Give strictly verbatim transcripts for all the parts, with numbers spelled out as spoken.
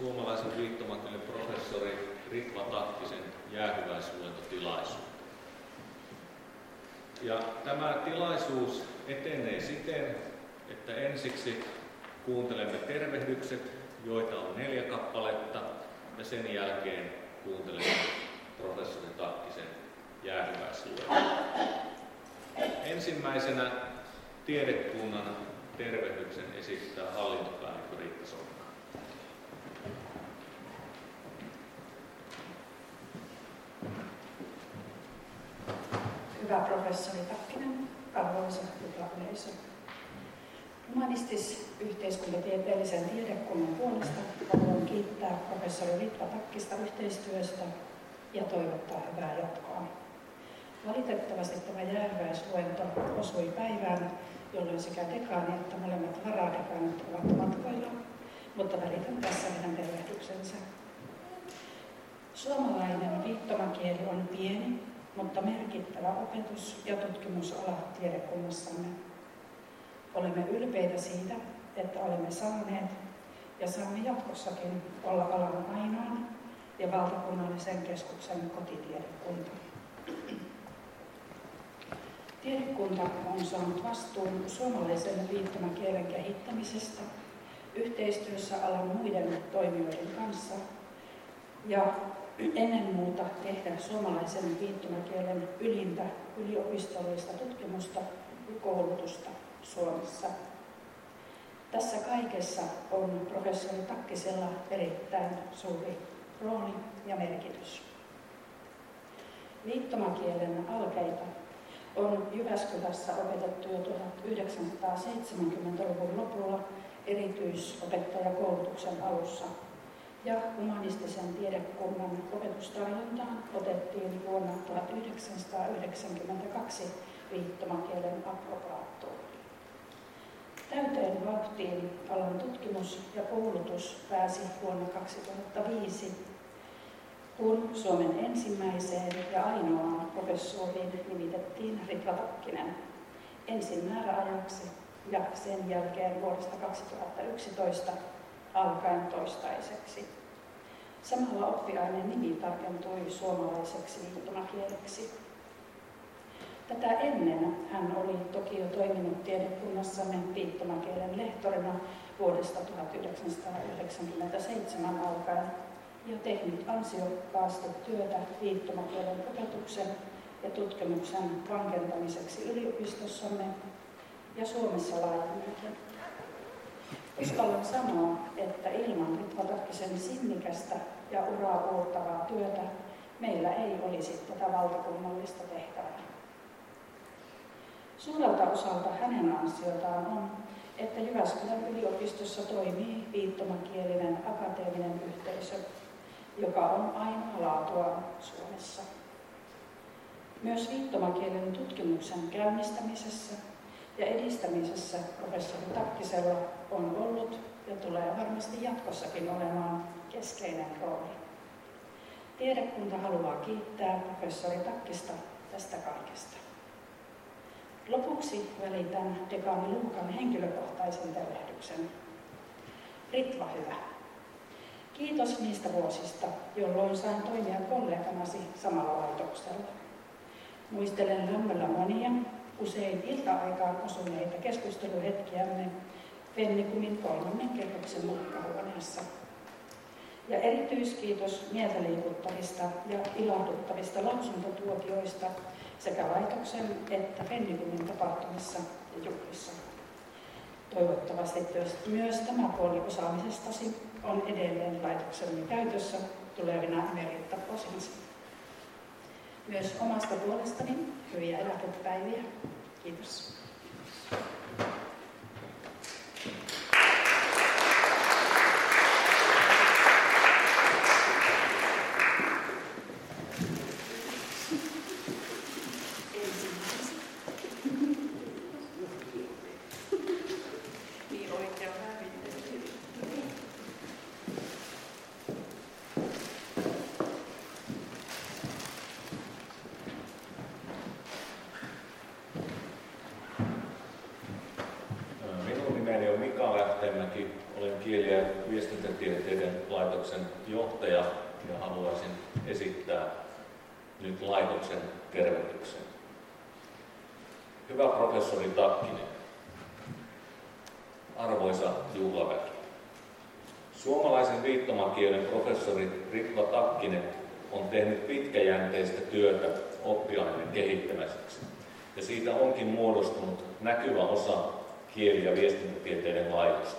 suomalaisen viittomakielen professori Ritva Takkisen jäähyväisluentotilaisuutta. Ja tämä tilaisuus etenee siten, että ensiksi kuuntelemme tervehdykset, joita on neljä kappaletta, ja sen jälkeen kuuntelemme professori Takkisen jäähyväisluennon. Ensimmäisenä tiedekunnan tervehdyksen esittää hallintopäällikkö Riitta Sokka. Hyvä professori Takkinen, arvoisa juhlayleisö. Humanistis-yhteiskuntatieteellisen tiedekunnan puolesta haluan kiittää professori Ritva Takkista yhteistyöstä ja toivottaa hyvää jatkoa. Valitettavasti tämä jäähyväisluento osui päivään, jolloin sekä dekaani että molemmat varadekaanit ovat matkoilla, mutta välitän tässä heidän tervehdyksensä. Suomalainen viittomakieli on pieni, mutta merkittävä opetus- ja tutkimusala tiedekunnassamme. Olemme ylpeitä siitä, että olemme saaneet ja saamme jatkossakin olla alan ainoan ja valtakunnallisen keskuksen kotitiedekunta. Tiedekunta on saanut vastuun suomalaisen viittomakielen kehittämisestä yhteistyössä alan muiden toimijoiden kanssa ja ennen muuta tehdä suomalaisen viittomakielen ylintä yliopistollista tutkimusta ja koulutusta Suomessa. Tässä kaikessa on professori Takkisella erittäin suuri rooli ja merkitys. Viittomakielen alkeita on Jyväskylässä opetettu jo tuhatyhdeksänsataaseitsemänkymmentäluvun lopulla erityisopettajakoulutuksen alussa, ja humanistisen tiedekunnan opetustarjontaan otettiin vuonna tuhatyhdeksänsataayhdeksänkymmentäkaksi viittomakielen approbaattori. Täyteen vauhtiin alan tutkimus ja koulutus pääsi vuonna kaksituhattaviisi, kun Suomen ensimmäiseen ja ainoaan professuuriin nimitettiin Ritva Takkinen ensin määräajaksi ja sen jälkeen vuodesta kaksituhattayksitoista alkaen toistaiseksi. Samalla oppiaineen nimi tarkentui suomalaiseksi viittomakieleksi. Tätä ennen hän oli toki jo toiminut tiedekunnassamme viittomakielen lehtorina vuodesta tuhatyhdeksänsataayhdeksänkymmentäseitsemän alkaen ja tehnyt ansiokkaasti työtä viittomakielen opetuksen ja tutkimuksen vankentamiseksi yliopistossamme ja Suomessa laajemminkin. Uskallan sanoa, että ilman Ritva Takkisen sinnikästä ja uraa uurtavaa työtä meillä ei olisi tätä valtakunnallista tehtävää. Suurelta osalta hänen ansiotaan on, että Jyväskylän yliopistossa toimii viittomakielinen akateeminen yhteisö, joka on ainoa laatuaan Suomessa. Myös viittomakielen tutkimuksen käynnistämisessä ja edistämisessä professori Takkisella on ollut ja tulee varmasti jatkossakin olemaan keskeinen rooli. Tiedekunta haluaa kiittää professori Takkista tästä kaikesta. Lopuksi välitän dekaani Luukan henkilökohtaisen tervehdyksen. Ritva hyvä. Kiitos niistä vuosista, jolloin sain toimia kolleganasi samalla laitoksella. Muistelen lämmöllä monia, usein ilta-aikaan osuneita keskusteluhetkiämme Fennikumin kolmannen kerroksen nurkkahuoneessa. Ja erityiskiitos mieltä liikuttavista ja ilahduttavista lausuntotuotioista sekä laitoksen että Fennikumin tapahtumissa ja juhlissa. Toivottavasti myös tämä puoli osaamisestasi on edelleen laitoksemme käytössä tulevina emerittavuosina. Myös omasta puolestani hyviä eläkepäiviä. Kiitos. Jäätteenmäki, olen Kieli- ja viestintätieteiden laitoksen johtaja ja haluaisin esittää nyt laitoksen tervehdyksen. Hyvä professori Takkinen, arvoisa juhlaväki. Suomalaisen viittomakielen professori Ritva Takkinen on tehnyt pitkäjänteistä työtä oppiaineen kehittämiseksi, ja siitä onkin muodostunut näkyvä osa kieli- ja viestintätieteiden laitosta.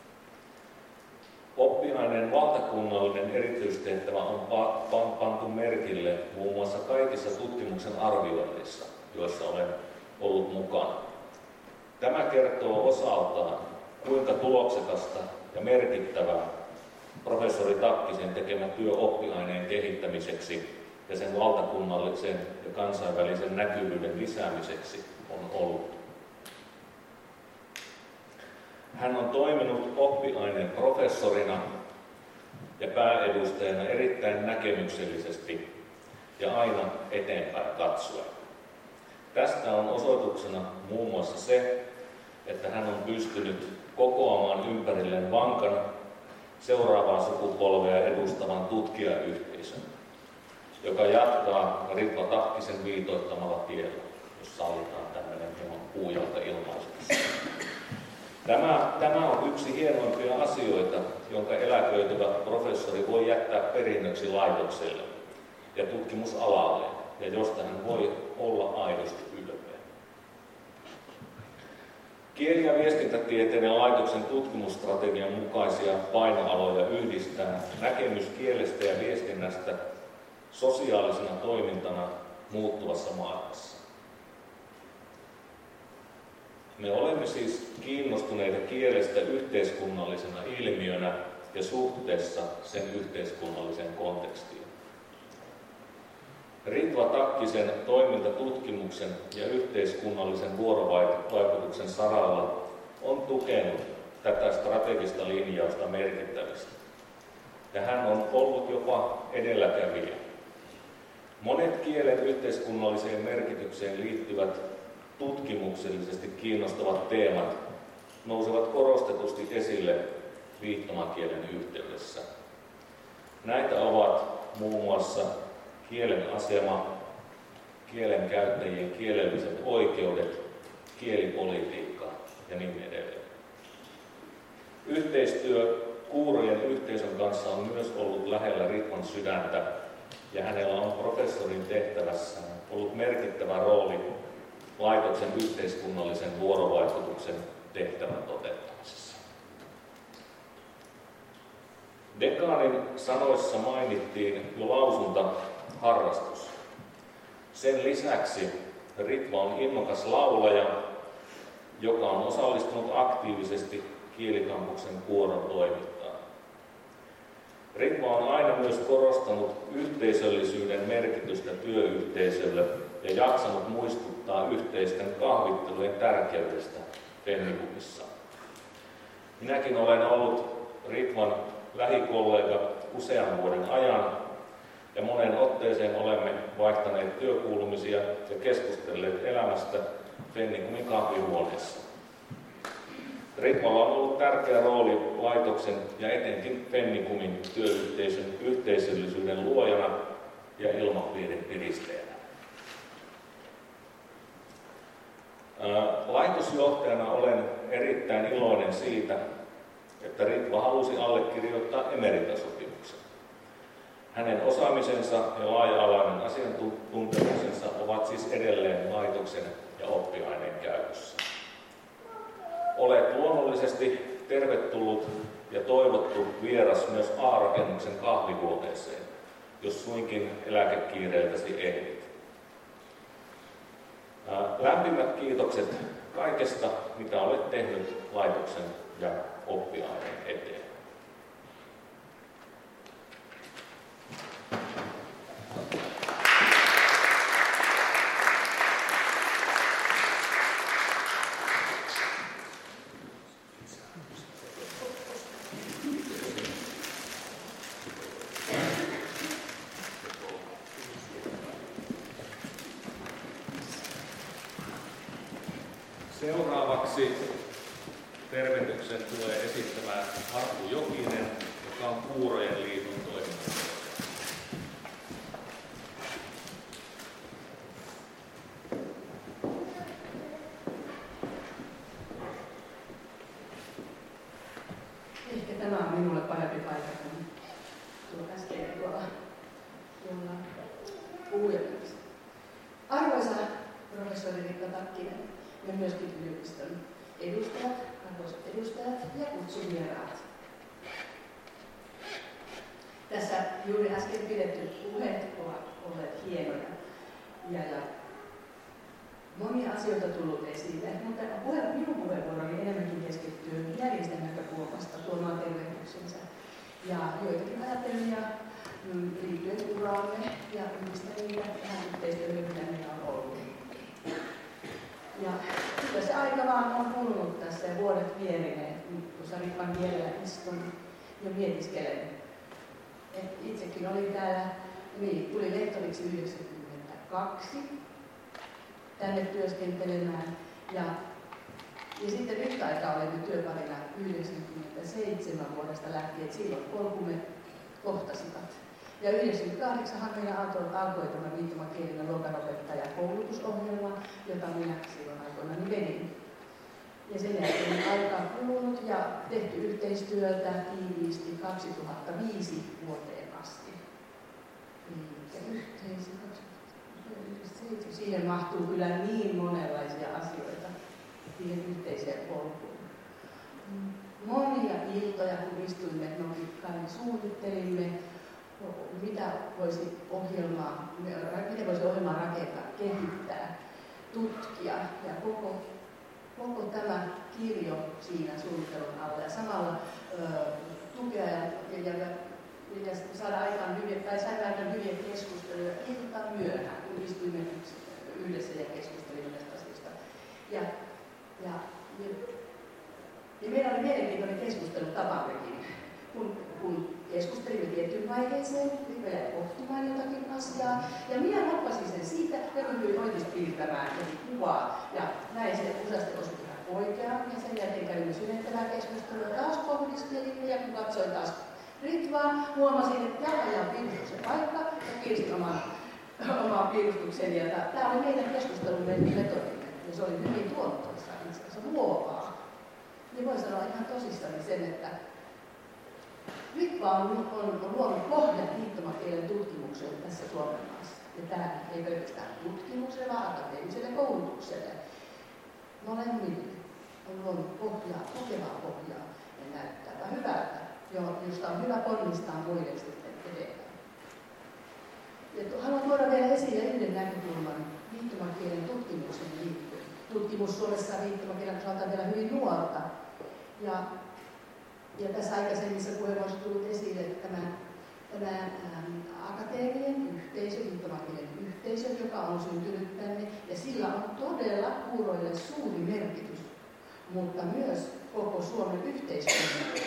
Oppiaineen valtakunnallinen erityistehtävä on pantu merkille muun muassa kaikissa tutkimuksen arvioinneissa, joissa olen ollut mukana. Tämä kertoo osaltaan, kuinka tuloksekasta ja merkittävää professori Takkisen tekemä työ oppiaineen kehittämiseksi ja sen valtakunnallisen ja kansainvälisen näkyvyyden lisäämiseksi on ollut. Hän on toiminut oppiaineen professorina ja pääedustajana erittäin näkemyksellisesti ja aina eteenpäin katsoen. Tästä on osoituksena muun muassa se, että hän on pystynyt kokoamaan ympärilleen vankan seuraavaa sukupolvea edustavan tutkijayhteisön, joka jatkaa Ritva Takkisen viitoittamalla tiellä, jos sallitaan tämmöinen hieman puujalta ilmaisuksi. Tämä, tämä on yksi hienoimpia asioita, jonka eläköityvä professori voi jättää perinnöksi laitokselle ja tutkimusalalle, ja josta hän voi olla aidosti ylpeä. Kieli- ja viestintätieteiden laitoksen tutkimusstrategian mukaisia painoaloja yhdistää näkemys kielestä ja viestinnästä sosiaalisena toimintana muuttuvassa maailmassa. Me olemme siis kiinnostuneita kielestä yhteiskunnallisena ilmiönä ja suhteessa sen yhteiskunnalliseen kontekstiin. Ritva Takkisen toiminta tutkimuksen ja yhteiskunnallisen vuorovaikutuksen saralla on tukenut tätä strategista linjausta merkittävästi. Ja hän on ollut jopa edelläkävijä. Monet kielen yhteiskunnalliseen merkitykseen liittyvät tutkimuksellisesti kiinnostavat teemat nousevat korostetusti esille viittomakielen yhteydessä. Näitä ovat muun muassa kielen asema, kielen käyttäjien kielelliset oikeudet, kielipolitiikka ja niin edelleen. Yhteistyö kuurojen yhteisön kanssa on myös ollut lähellä Ritvan sydäntä, ja hänellä on professorin tehtävässä ollut merkittävä rooli laitoksen yhteiskunnallisen vuorovaikutuksen tehtävän toteuttamisessa. Dekaanin sanoissa mainittiin jo lausunta harrastus. Sen lisäksi Ritva on innokas laulaja, joka on osallistunut aktiivisesti Kielikampuksen kuoron toimintaan. Ritva on aina myös korostanut yhteisöllisyyden merkitystä työyhteisölle ja jaksanut muistuttaa yhteisten kahvittelujen tärkeydestä Fennikumissa. Minäkin olen ollut Ritvan lähikollega usean vuoden ajan, ja monen otteeseen olemme vaihtaneet työkuulumisia ja keskustelleet elämästä Fennikumin kahvihuoneessa. Ritvalla on ollut tärkeä rooli laitoksen ja etenkin Fennikumin työyhteisön yhteisöllisyyden luojana ja ilmapiirin piristäjänä. Laitosjohtajana olen erittäin iloinen siitä, että Ritva halusi allekirjoittaa emeritasopimuksen. Hänen osaamisensa ja laaja-alainen asiantuntemuksensa ovat siis edelleen laitoksen ja oppiaineen käytössä. Olet luonnollisesti tervetullut ja toivottu vieras myös A-rakennuksen kahvihuoneeseen, jos suinkin eläkekiireiltäsi ehdit. Lämpimät kiitokset kaikesta, mitä olet tehnyt laitoksen ja oppiaineen eteen. Seuraavaksi tervehdyksen tulee esittämään Arttu Jokinen, joka on Kuurojen liiton toiminnanjohtaja. Ehkä tämä on minulle parempi paikka kuin tuo äsken tuolla, tuolla puhujapöydässä. Arvoisa professori Riikka Takkinen ja myöskin yliopiston edustajat, arvoisat edustajat ja kutsuvieraat. Tässä juuri äsken pidettyt puheet ovat olleet hienoja ja, ja monia asioita tullut esille, mutta puhe, minun puheenvuoroni enemmänkin keskittyy järjestön näkökulmasta tuomaan tervehdyksensä ja joitakin ajatelmia mm, liittyen uraamme ja yhdistämiin tähän yhteistyöhön, mitä meillä on ollut. Ja kyllä se aika vaan on kulunut tässä ja vuodet vierineet, kun Ripan kielellä istun ja mietiskelen. Et itsekin olin täällä, niin, tuli lehtoriksi yhdeksänkymmentäkaksi tänne työskentelemään ja, ja sitten yhtä aikaa olimme työparina yhdeksänkymmentäseitsemän vuodesta lähtien, että silloin polkumme kohtasivat. Ja yhdeksänkymmentäkahdeksan meillä alkoi tämä viittomakielinen luokanopettajakoulutusohjelma, jota minä silloin aikoinaan vedin. Ja sen jälkeen aika on kulunut ja tehty yhteistyötä tiiviisti kaksituhattaviisi vuoteen asti. Eli yhteisö, siihen mahtuu kyllä niin monenlaisia asioita siihen yhteiseen polkuun. Monia iltoja, kun istuimme nokikkaan, suunnittelimme, mitä voisi ohjelmaa, miten voisi ohjelmaa rakentaa, kehittää, tutkia ja koko, koko tämä kirjo siinä suunnittelun alla ja samalla ö, tukea ja, ja, ja, ja saada aikaan hyviä, tai saada aikaan hyviä keskusteluja iltaan myöhään, kun istuimme yhdessä ja keskustelimme näistä asioista. Ja, ja, ja, ja meillä oli mielenkiintoinen keskustelu tapammekin, kun, kun keskustelimme tiettyyn vaiheeseen, vielä pohtimaan jotakin asiaa. Ja minä hoppasin sen siitä ja ryhdyin oikeasti piirtämään kuvaa. Ja näin se useasti osui ihan oikeaan. Ja sen jälkeen kävimme syventävää keskustelua. Taas pohdiskelimme ja kun katsoin taas Ritvaa, huomasin, että täällä on piirustuksen paikka ja piirsin oman, oman piirustukseni. Ja tämä oli meidän keskustelumme metodimme. Ja se oli hyvin tuottoisa, itse asiassa luovaa. Niin voin sanoa ihan tosissani sen, että Ritva on, on, on luonut pohjan viittomakielen tutkimukselle tässä Suomen maassa. Ja tämä ei pelkästään tutkimukselle, vaan akateemiselle koulutukselle. Molemmille on luonut pohjaa, kokevaa pohjaa ja näyttää hyvältä, josta on hyvä ponnistaa muille sitten eteenpäin. Ja haluan tuoda vielä esille yhden näkökulman viittomakielen tutkimuksen liittyen. Tutkimus Suomessa viittomakielen osalta on vielä hyvin nuorta. Ja Ja tässä aikaisemmissa puheenvuoroissa on tullut esille tämä, tämä ähm, akateeminen yhteisö, viittomakielen yhteisö, joka on syntynyt tänne, ja sillä on todella kuuroille suuri merkitys, mutta myös koko Suomen yhteiskunnalle.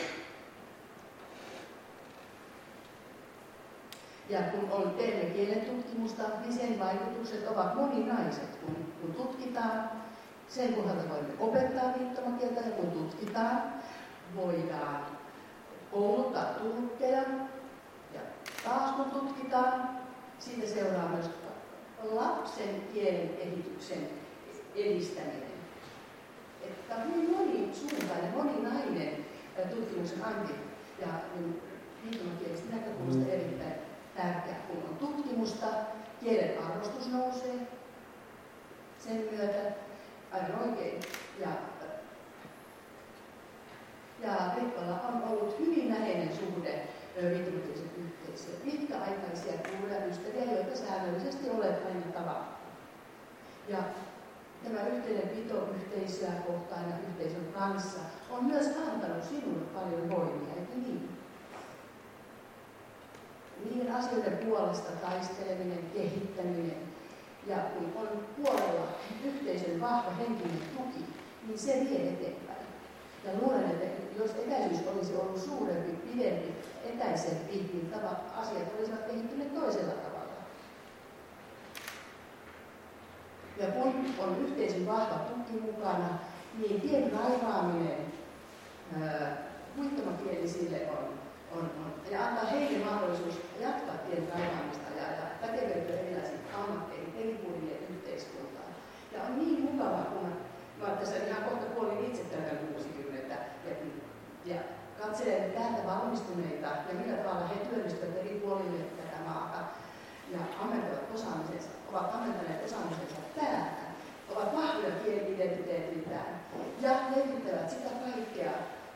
Ja kun on teemme kielen tutkimusta, niin sen vaikutukset ovat moninaiset, kun, kun tutkitaan. Sen kohdalta voimme opettaa viittomakieltä, ja kun tutkitaan, voidaan kouluttaa tulkkeja ja taas kun tutkitaan, siitä seuraa myös lapsen kielen kehityksen edistäminen. Että on hyvin monisuuntainen, moninainen tutkimuksen anti ja viittomakielisestä näkökulmasta erittäin tärkeää, kun on tutkimusta, kielen arvostus nousee sen myötä aivan oikein. Ja Ja Rippalla on ollut hyvin läheinen suhde viittomakielisen yhteisöön. Pitkäaikaisia kuulijaystäviä, joita säännöllisesti olet aina tavannut. Ja tämä yhteinen pito yhteisöä kohtaan ja yhteisön kanssa on myös antanut sinulle paljon voimia, eikö niin? Niiden asioiden puolesta taisteleminen, kehittäminen ja kun on puolella yhteisön vahva henkinen tuki, niin se vie eteenpäin. Ja luulen, että jos etäisyys olisi ollut suurempi, pidempi, etäisempi, niin asiat olisivat kehittyneet toisella tavalla. Ja kun on yhteisön vahva tuki mukana, niin tien raivaaminen viittomakielisille on, on, on, ja antaa heille mahdollisuus jatkaa tien raivaamista ja, ja pätevöityä erilaisiin ammatteihin eri puolille yhteiskuntaan. Ja on niin mukavaa, kun mä, mä tässä ihan kohta puolin itse tätä kuusikymmentä ja, ja katselen täältä valmistuneita ja millä tavalla he työllistyvät eri puolille tätä maata ja ammentavat osaamisensa, ovat ammentaneet osaamisensa täältä, ovat vahvoja kieli-identiteetiltään ja levittävät sitä kaikkea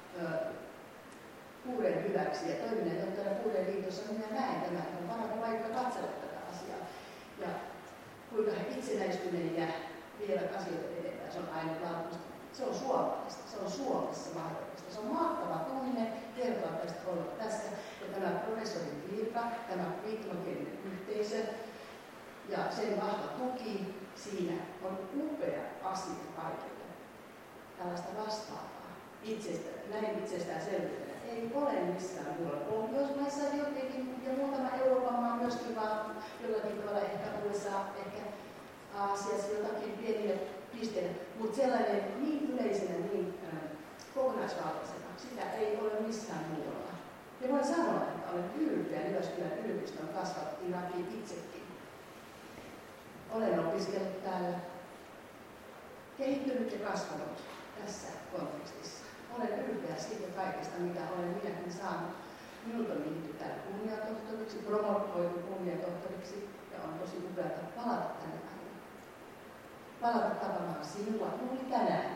Kuuren hyväksi ja toimineet on täällä Kuuren liitossa, minä näen tämän, on parempi paikka katsella tätä asiaa. Ja kuinka he itsenäistyneen ja vievät asioita eteenpäin, se on ainutlaatuista. Se on suomalaista, se on Suomessa mahdollista. Se on mahtava tunne kertoa tästä olla tässä. Ja tämä professorin virka, tämä viittomakielinen yhteisö ja sen vahva tuki siinä on upea asia kaikille. Tällaista vastaavaa. Itsestä, näin itsestäänselvyytenä ei ole missään muualla. Pohjoismaissa jotenkin ja muutama Euroopan maa myöskin, vaan jollakin tavalla ehkä U S A, ehkä Aasiassa jotakin pieniä pisteitä, mutta sellainen niin yleisenä, niin äh, kokonaisvaltaisena, sitä ei ole missään muualla. Ja voin sanoa, että olen ylpeä Jyväskylän yliopiston kasvattu Irakiin itsekin. Olen opiskellut täällä, kehittynyt ja kasvanut tässä kontekstissa. Olen ylpeä siitä kaikesta, mitä olen minäkin saanut. Minulta on nimetty täällä kunniatohtoriksi, promotoitu kunniatohtoriksi ja on tosi upeata palata tänne aina. Palata tapaamaan sinua juuri tänään.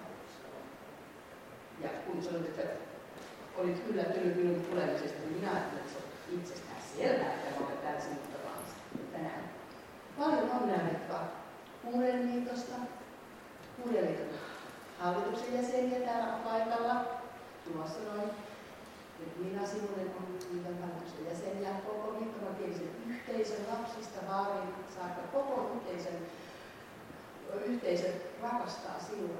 Ja kun sanoit, että olit yllättynyt minun tulemisesta, niin minä ajattelin, että se on itsestään selvää, että mä olen täällä sinut tapaamassa tänään. Paljon onnea Ritva Kuuren liitosta, Kuuren liiton hallituksen jäseniä täällä on paikalla, tuossa noin. Minä Sinunen on liiton hallituksen jäseniä, koko viittomakielisen yhteisön lapsista vaarin saakka, koko yhteisön, yhteisön rakastaa sinua.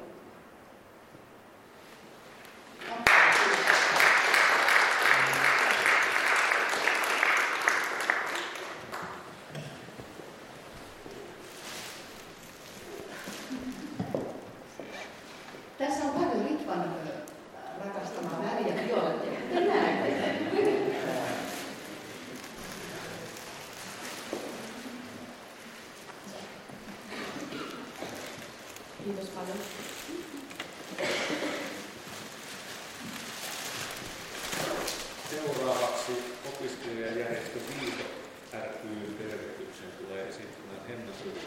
Tässä on paljon Ritvan rakastamaa väriä violettia. Kiitos paljon. Seuraavaksi opiskelijajärjestö Viito ry tervehdyksen tulee esittämään Henna Suuri.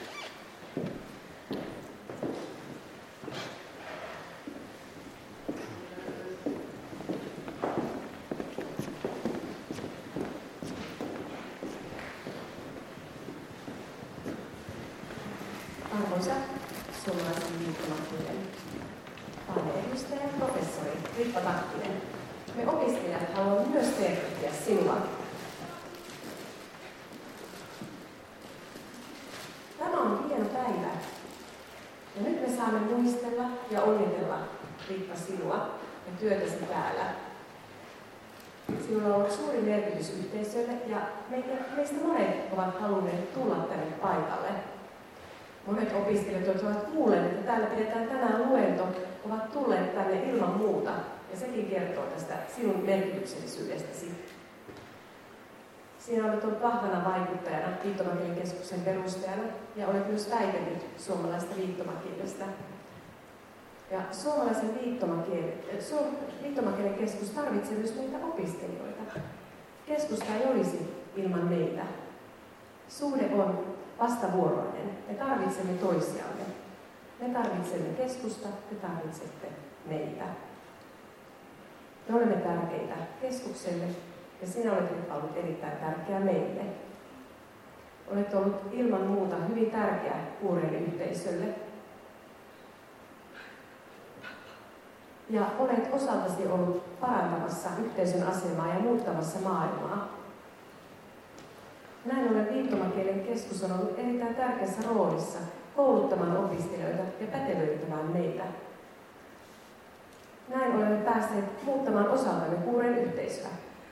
Arvoisa suomalaisen viittomakielen taideedustaja ja professori Ritva Takkinen, me opiskelijat haluamme myös tervehtiä sinua. Tämä on hieno päivä ja nyt me saamme muistella ja onnitella Ritva sinua ja työtäsi täällä. Sinulla on ollut suuri merkitys yhteisölle ja meistä monet ovat halunneet tulla tänne paikalle. Monet opiskelijat, jotka ovat kuulleet, että täällä pidetään tänään luento, ovat tulleet tänne ilman muuta. Ja sekin kertoo tästä sinun merkityksellisyydestäsi. Sinä olet ollut vahvana vaikuttajana viittomakielen keskuksen perustajana ja olet myös väitellyt suomalaista viittomakielestä. Ja suomalaisen viittomakielen, viittomakielen keskus tarvitsee myös meitä opiskelijoita. Keskusta ei olisi ilman meitä. Suhde on vastavuoroinen. Me tarvitsemme toisiamme. Me tarvitsemme keskusta, te tarvitsette meitä. Me olemme tärkeitä keskukselle ja sinä olet ollut erittäin tärkeä meille. Olet ollut ilman muuta hyvin tärkeä Kuuren yhteisölle. Ja olet osaltasi ollut parantamassa yhteisön asemaa ja muuttamassa maailmaa. Näin ollen viittomakielen keskus on ollut erittäin tärkeässä roolissa kouluttamaan opiskelijoita ja pätevöittämään meitä. Näin olemme päässeet muuttamaan osaltamme Kuuren yhteisöä.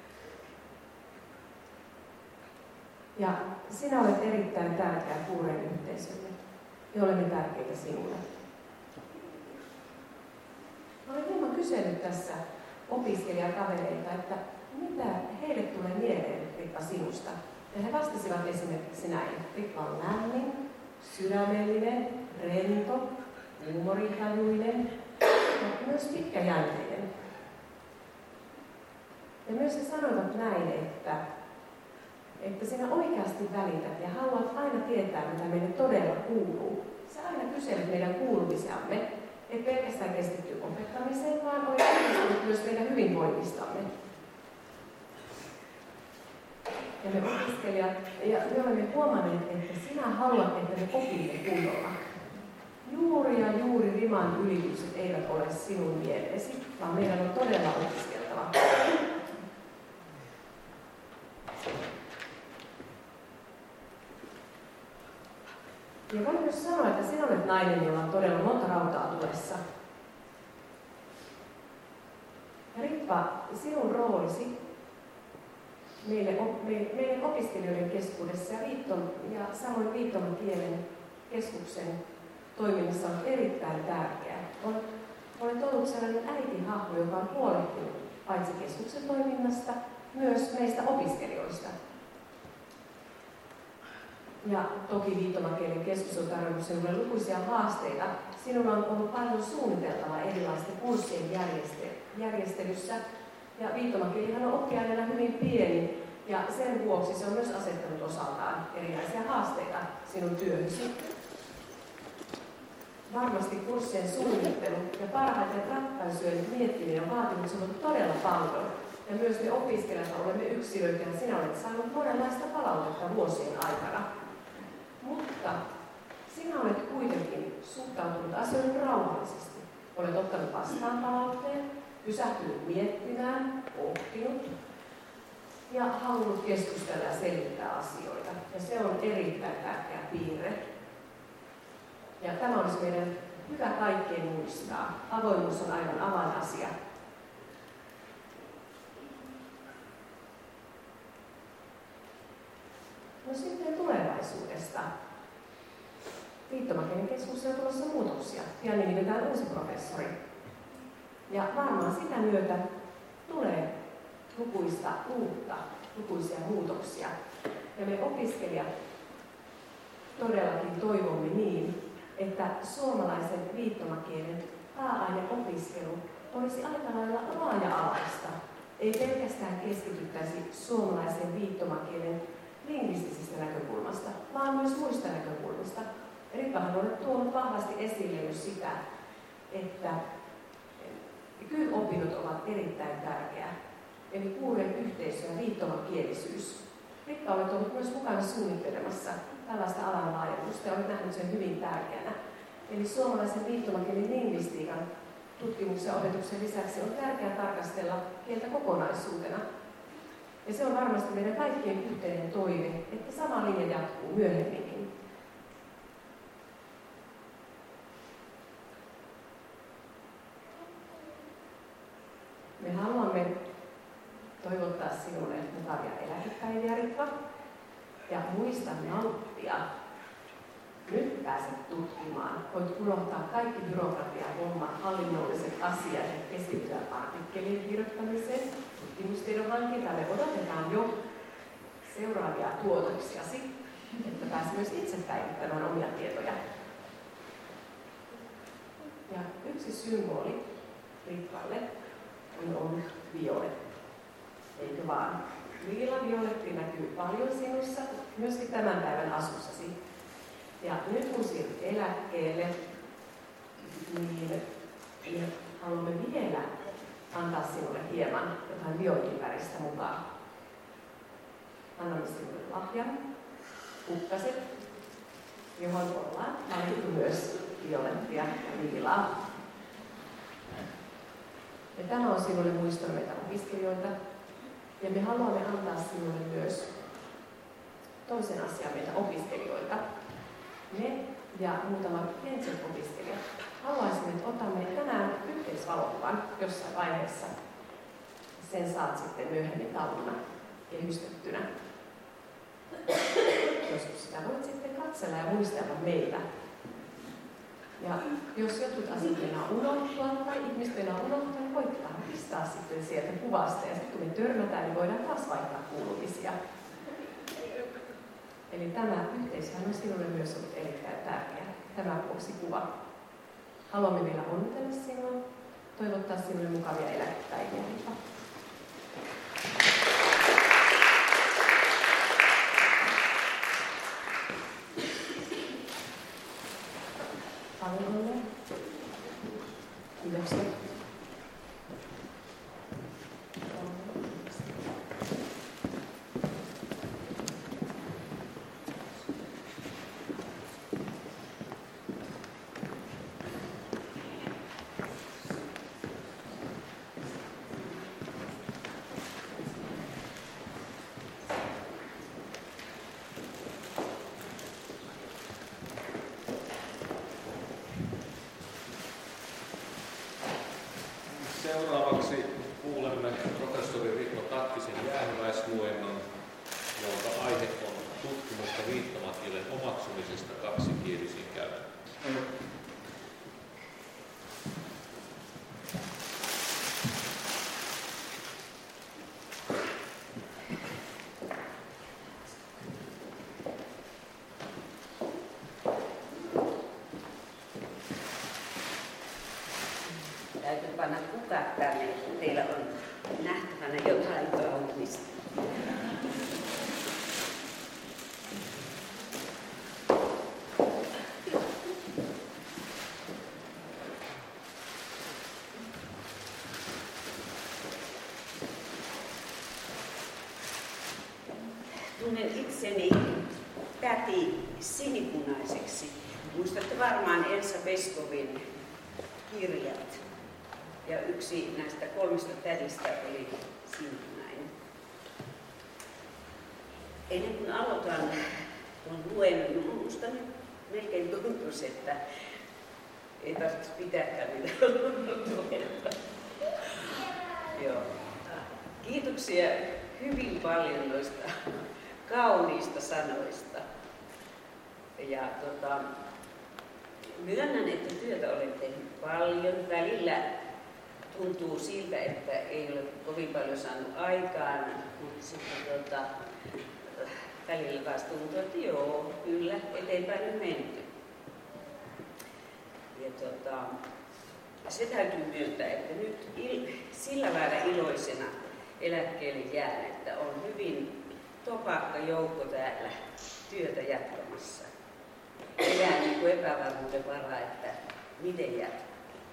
Ja sinä olet erittäin tärkeä Kuuren yhteisölle. Me olemme tärkeitä sinulle. Olen hieman kysellyt tässä opiskelijakavereilta, että mitä heille tulee mieleen, Ritva, sinusta. Ja he vastasivat esimerkiksi näin. Ritva on lämmin, sydämellinen, rento, huumoritajuinen ja myös pitkäjänteinen. Ja myös he sanoivat näin, että, että sinä oikeasti välität ja haluat aina tietää, mitä meille todella kuuluu. Sä aina kyselet meidän kuulumisiamme, et pelkästään keskittyy opettamiseen, vaan olet kiinnostunut myös meidän hyvinvoinnistamme. Ja me opiskelijat, ja me olemme huomanneet, että sinä haluat, että me opimme kunnolla. Juuri ja juuri riman ylitykset eivät ole sinun mielesi, vaan meidän on todella opiskeltava. Ja voin myös sanoa, että sinä olet nainen, jolla on todella monta rautaa tulessa. Ja Ritva, sinun roolisi meille, meille opiskelijoiden keskuudessa ja, viittom, ja samoin viittomakielen keskuksen toiminnassa on erittäin tärkeä. Olet, olet ollut sellainen äitihahmo, joka on huolehtinut paitsi keskuksen toiminnasta, myös meistä opiskelijoista. Ja toki viittomakielen keskus on tarjonnut sinulle lukuisia haasteita. Sinulla on ollut paljon suunniteltavaa erilaisten kurssien järjestelyssä. Ja viittomakielihan on oppiaineena hyvin pieni, ja sen vuoksi se on myös asettanut osaltaan erilaisia haasteita sinun työhösi. Varmasti kurssien suunnittelu ja parhaiten ratkaisujen miettiminen on vaatinut sinut todella paljon. Ja myös me opiskelijat olemme yksilöitä ja sinä olet saanut monenlaista palautetta vuosien aikana. Mutta sinä olet kuitenkin suhtautunut asioihin rauhallisesti. Olet ottanut vastaan palautteen, pysähtynyt miettimään, oppinut ja halunnut keskustella ja selittää asioita. Ja se on erittäin tärkeä piirre. Ja tämä olisi meidän hyvä kaikkien muistaa. Avoimuus on aivan avainasia. No sitten tulevaisuudesta. Viittomakielen keskuksessa on tulossa muutoksia. Pian nimitetään uusi professori. Ja varmaan sitä myötä tulee lukuista uutta, lukuisia muutoksia. Ja me opiskelijat todellakin toivomme niin, että suomalaisen viittomakielen pääaineopiskelu olisi aika lailla laaja-alaista. Ei pelkästään keskityttäisi suomalaisen viittomakielen lingvistisistä näkökulmasta, vaan myös muista näkökulmista. Ritvahan on tuonut vahvasti esille jo sitä, että K Y-opinnot ovat erittäin tärkeää, eli kuuren yhteisö ja viittomakielisyys. Ritva olet ollut myös mukana suunnittelemassa tällaista alan laajennusta ja olet nähnyt sen hyvin tärkeänä. Eli suomalaisen viittomakielen lingvistiikan tutkimuksen ja opetuksen lisäksi on tärkeää tarkastella kieltä kokonaisuutena. Ja se on varmasti meidän kaikkien yhteinen toive, että sama linja jatkuu myöhemminkin. Me haluamme toivottaa sinulle mukavia eläkepäiviä, Ritva. Ja muista nauttia. Nyt pääset tutkimaan. Voit unohtaa kaikki byrokratia-hommat, hallinnolliset asiat ja keskittyä artikkelien kirjoittamiseen. Tutkimustiedon hankintalle odotetaan jo seuraavia tuotoksiasi, että pääset myös itse päivittämään omia tietoja. Ja yksi symboli Ritvalle on ollut violetti. Eikö vaan? Liila violetti näkyy paljon sinussa, myöskin tämän päivän asussasi. Ja nyt kun siirryt eläkkeelle, niin haluamme vielä antaa sinulle hieman jotain violetinväristä mukaan. Annamme sinulle lahjan, kukkaset, johon ollaan valittu myös violettia ja liilaa. Ja tämä on sinulle muistona meitä opiskelijoita. Ja me haluamme antaa sinulle myös toisen asian meitä opiskelijoita. Me ja muutamat Pentset opiskelijat haluaisimme, että otamme tänään yhteisvalokuvan jossain vaiheessa. Sen saat sitten myöhemmin taluna kehystettynä. Joskus sitä voit sitten katsella ja muistella meitä. Ja jos jotkut asiat meinaa unohtua tai ihmiset meinaa unohtua, niin voit taas sitten sieltä kuvasta. Ja sitten kun me törmätään, niin voidaan taas vaihtaa kuulumisia. Eli tämä yhteisöhän on sinulle myös ollut erittäin tärkeä. Tämän vuoksi kuva. Haluamme vielä onnitella sinua, toivottaa sinulle mukavia eläkepäiviä. Paljon onnea. Kiitoksia. Seuraavaksi kuulemme professori Ritva Takkisen jäähyväisluennon, jonka aihe on tutkimusta viittomakielen omaksumisesta kaksikielisiin käyttöön. Täytyy panna kukat tänne, kun teillä on nähtävänä jotain kaunista. Tunnen itseni täti sinipunaiseksi. Muistatte varmaan Elsa Peskovin kirjat. Ja yksi näistä kolmesta tädistä oli sinipunainen. Ennen kuin aloitan tuon luennon, niin minusta nyt melkein tuntuisi, että ei tarvitse pitääkään niitä luentoa. Joo. Kiitoksia hyvin paljon noista kauniista sanoista. Ja tota, myönnän, että työtä olen tehnyt paljon. Välillä tuntuu siltä, että ei ole kovin paljon saanut aikaan, mutta sitten tota, välillä taas tuntuu, että joo, kyllä, eteenpäin on menty. Ja tota, se täytyy myöntää, että nyt il, sillä lailla iloisena eläkkeelle jään, että on hyvin topakka joukko täällä työtä jatkamassa. Elää niin kuin epävarmuuden varaa, että miten jatkuu.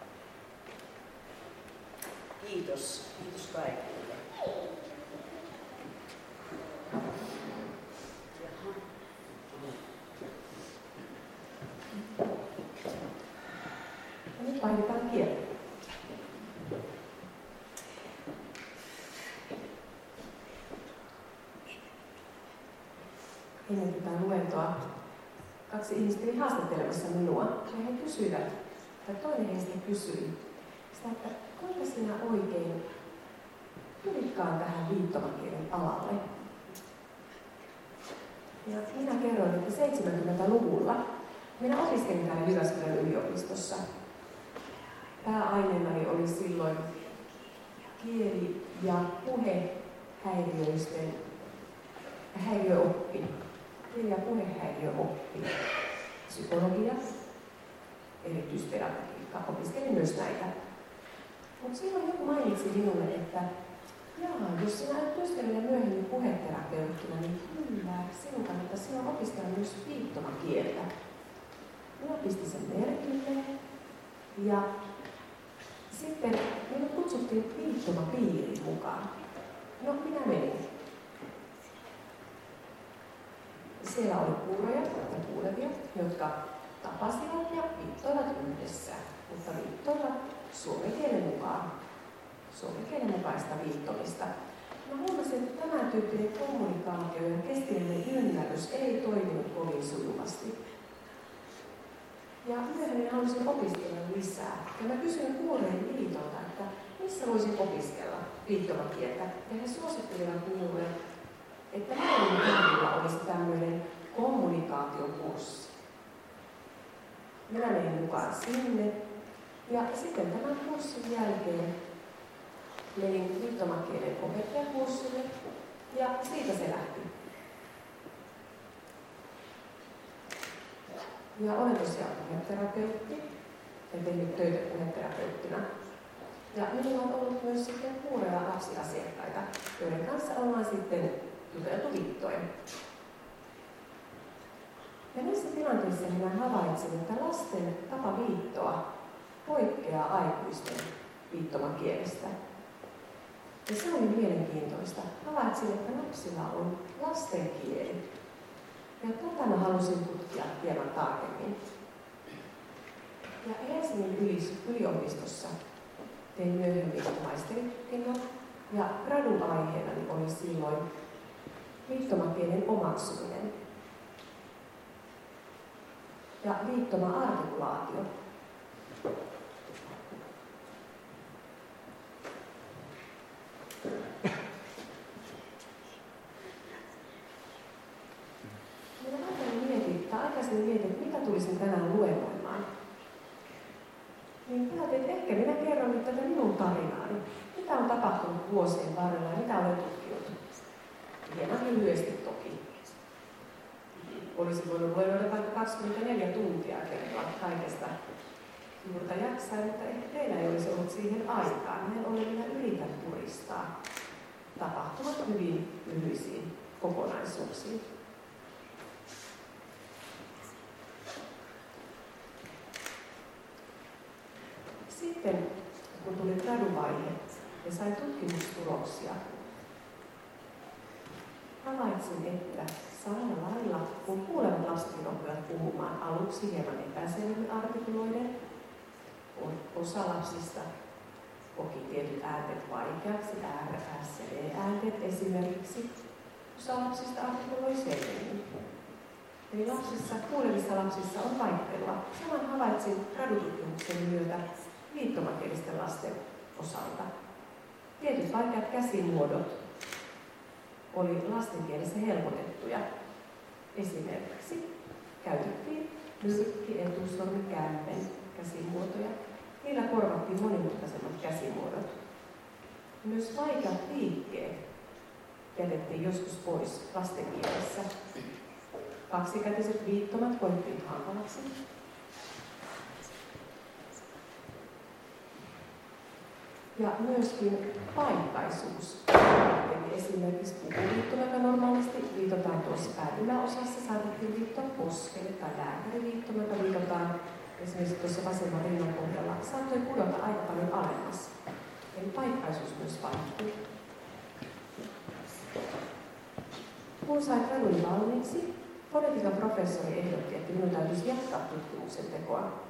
Kiitos. Kiitos kaikille. Ja nyt vaihdetaan kieltä. Ennen tätä luentoa kaksi ihmistä oli haastattelemassa minua ja he kysyivät, tai toinen heistä kysyi sitä, että kuinka sinä oikein pyritkaan tähän viittomakielen alalle? Ja minä kerroin, että seitsemänkymmentäluvulla minä opiskelin täällä Jyväskylän yliopistossa. Pääaineenani oli silloin kieli- ja puhehäiriöisten häiriöoppi. Kieli- ja puhehäiriöoppi. Psykologia, erityispedagogiikka. Opiskelin myös näitä. Mutta silloin joku mainitsi minulle, että jaa, jos sinä et työskennellä myöhemmin puheterapeuttina, niin kyllä, sinun kannattaa sinun opiskella myös viittomakieltä. Minä pistin sen merkille ja sitten minut kutsuttiin viittomapiiriin mukaan. No, minä menin. Siellä oli kuuroja ja kuulevia, jotka tapasivat ja viittoivat yhdessä, mutta viittoivat suomen kielen mukaan, suomen kielen mukaista viittomista. Mä huomasin, että tämä tyyppinen kommunikaatio ja keskeinen ymmärrys ei toiminut kovin sujuvasti. Ja myöhemmin halusin opiskella lisää. Ja mä kysyin Kuurojen liitolta, että missä voisin opiskella viittomakieltä. Ja he suosittelivat minulle, että Maailmankoululla olisi tämmöinen kommunikaatiokurssi. Minä menin mukaan sinne. Ja sitten tämän kurssin jälkeen menin viittomakielen opettajakurssille ja siitä se lähti. Ja olen tosiaan puheterapeutti ja tehnyt töitä puheterapeuttina. Ja minulla on ollut myös sitten kuuroja lapsiasiakkaita, joiden kanssa ollaan sitten juteltu viittoen. Ja näissä tilanteissa minä havaitsin, että lasten tapa viittoa poikkeaa aikuisten viittomakielestä. Ja se oli mielenkiintoista. Havaitsin, että lapsilla on lastenkieli. Ja tätä mä halusin tutkia hieman tarkemmin. Ja Helsingin yliopistossa tein myöhemmin maisteritutkinnon. Ja gradun aiheenani oli silloin viittomakielen omaksuminen ja viittoma-artikulaatio. Minä aikaisemmin mietin, tai aikaisemmin mietin, että mitä tulisin tänään luennoimaan. Niin päätin, että ehkä minä kerron nyt tätä minun tarinaani. Mitä on tapahtunut vuosien varrella ja mitä olen tutkinut. Hieman lyhyesti toki. Olisi voinut luennoida vaikka kaksikymmentäneljä tuntia kertoa kaikesta juurta jaksaa, mutta ehkä teillä ei olisi ollut siihen aikaan. Näin ollen minä yritän puristaa tapahtumat hyvin lyhyisiin kokonaisuuksiin. Sitten, kun tuli graduvaihe ja sain tutkimustuloksia, havaitsin, että samalla lailla, kun kuulevat lapsetkin oppivat puhumaan aluksi hieman epäselvin artikuloiden, osa lapsista koki tietyt äänteet vaikeaksi, R, S ja E-äänteet esimerkiksi. Osa lapsista artikuloi selvemmin. Eli lapsissa, kuulevissa lapsissa on vaihtelua. Saman havaitsin gradututkimuksen myötä viittomakielisten lasten osalta. Tietyt vaikeat käsimuodot oli lastenkielessä helpotettuja. Esimerkiksi käytettiin nyrkki, etusormi, kämmen käsimuotoja. Niillä korvattiin monimutkaisemmat käsimuodot. Myös vaikeat liikkeet jätettiin joskus pois lastenkielessä. Kaksikätiset viittomat koettiin hankalaksi. Ja myöskin paikkaisuus. Eli esimerkiksi pukuviittoma, joka normaalisti viitotaan tuossa pään yläosassa, saatettiin viittoa poskelle, tai lääkäriviittoma, joka viitotaan esimerkiksi tuossa vasemman rinnan kohdalla, saattoi pudota aika paljon alemmas. Eli paikkaisuus myös vaihtui. Kun sain graduni valmiiksi, fonetiikan professori ehdotti, että minun täytyisi jatkaa tutkimuksen tekoa.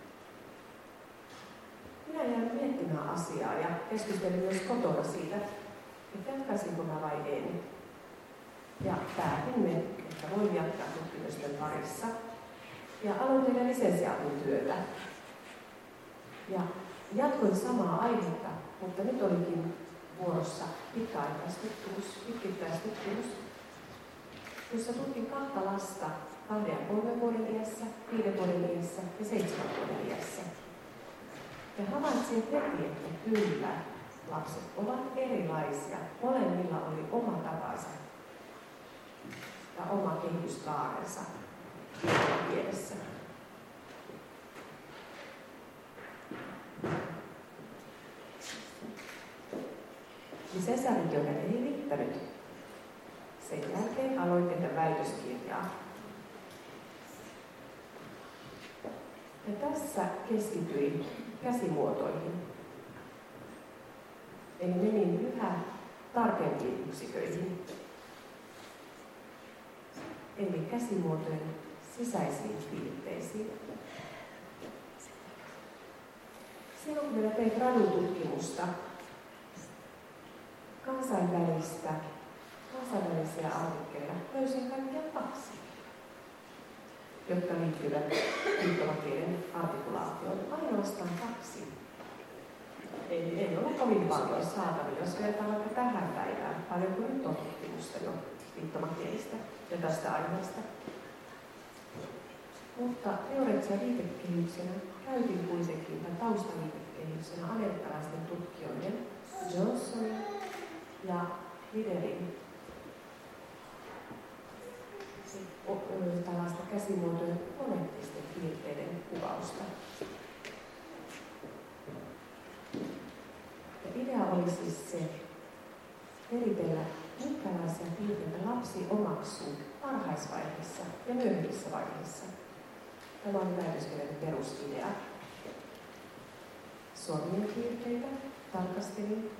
Minä jäin miettimään asiaa ja keskustelin myös kotona siitä, että jatkaisinko mä vai en. Ja päätimme, että voin jatkaa tutkimusten parissa. Ja aloin tehdä lisensiaatin työtä. Ja jatkoin samaa aihetta, mutta nyt olikin vuorossa pitkäaikaistutkimus, pitkittäistutkimus, jossa tutkin kahta lasta kahden ja kolmen vuoden iässä, viiden vuoden iässä ja seitsemän vuoden iässä. Ja havaitsin heti, että kyllä lapset ovat erilaisia. Molemmilla oli oma tapansa ja oma kehityskaarensa kielessä. Lisensiaattityötä ei riittänyt. Sen jälkeen aloin tehdä väitöskirjaa. Ja tässä keskityin käsimuotoihin. Eli menin yhä tarkempiin yksiköihin. Eli käsimuotojen sisäisiin piirteisiin. Silloin kun minä tein gradututkimusta kansainvälistä, kansainvälisiä artikkeleja, löysin kaikkiaan kaksi, jotka liittyvät viittomakielen artikulaatioon. Ainoastaan kaksi. Eli ei ole kovin paljon saatavilla, jos vertaan vaikka tähän päivään, paljon kuin nyt on tutkimusta jo viittomakielistä ja tästä aiheesta. Mutta teoreettisen viitekehyksenä käytin kuitenkin tämän taustaviitekehyksenä amerikkalaisten tutkijoiden Jones ja Liderin tällaista käsimuotojen foneettisten piirteiden kuvausta. Ja idea oli siis se eritellä, minkälaisia piirteitä lapsi omaksuu varhaisvaiheessa ja myöhemmissä vaiheissa. Tämä on väitöskirjan perusidea. Sormien piirteitä tarkastelin.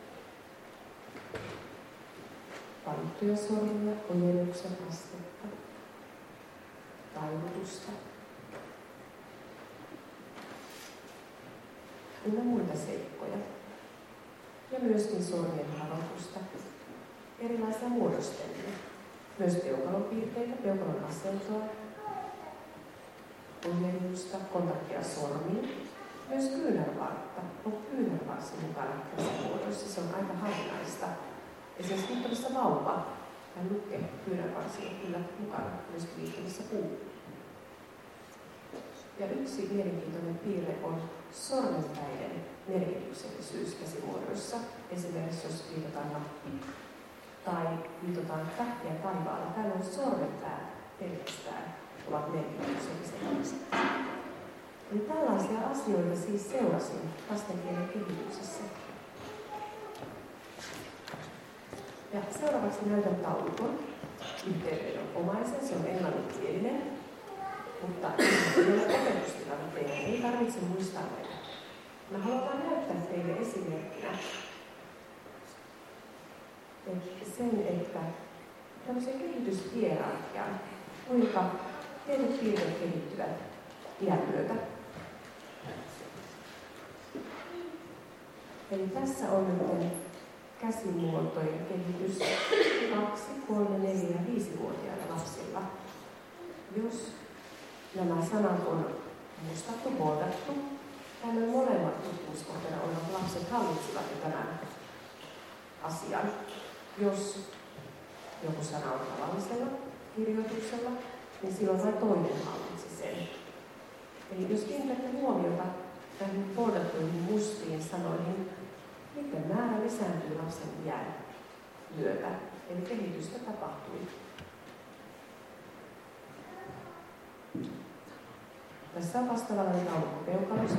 Valittuja sormia, ojennuksen astetta, taivutusta ynnä muita seikkoja. Ja myöskin sormien havaitusta, erilaisia muodostelmia. Myös peukalon piirteitä, peukalon asentoa, ojennusta, kontaktia sormiin. Myös kyynärvartta on kyynärvarsi mukana käsimuodoissa. Se on aika harvinaista. Esimerkiksi viittomassa vauva tai lukke kyynärvarsi on kyllä mukana myöskin viittomassa puu. Ja yksi mielenkiintoinen piirre on sormenpäiden merkityksellisyys käsimuodoissa. Esimerkiksi jos viitataan nappiin tai viitataan tähtiä taivaalla, täällä on sormenpäät pelkästään ovat merkitykselliset. Eli tällaisia asioita siis seurasin lastenkielen kehityksessä. Ja seuraavaksi näytän taulukon yhteydenomaisen, se on englanninkielinen, mutta vielä opetustilanne teille ei tarvitse muistaa näitä. Mä haluan vain näyttää teille esimerkkinä sen, että tämmöisen kehityshierarkian, kuinka tietyt piirteet kehittyvät iän myötä. Eli tässä on nyt käsimuotojen kehitys kaksi, kolme, neljä ja viisivuotiailla lapsilla. Jos nämä sanat on mustattu, muotattu, tällöin molemmat tutkimuskohteena olevat lapset hallitsivat jo tämän asian. Jos joku sana on tavallisella kirjoituksella, niin silloin vain toinen hallitsi sen. Eli jos kiinnitätte huomiota näihin muodattuihin mustiin sanoihin, niiden määrä lisääntyy lapsen iän myötä. Eli kehitystä tapahtui. Tässä on vastaavallinen taulukko peukalosta.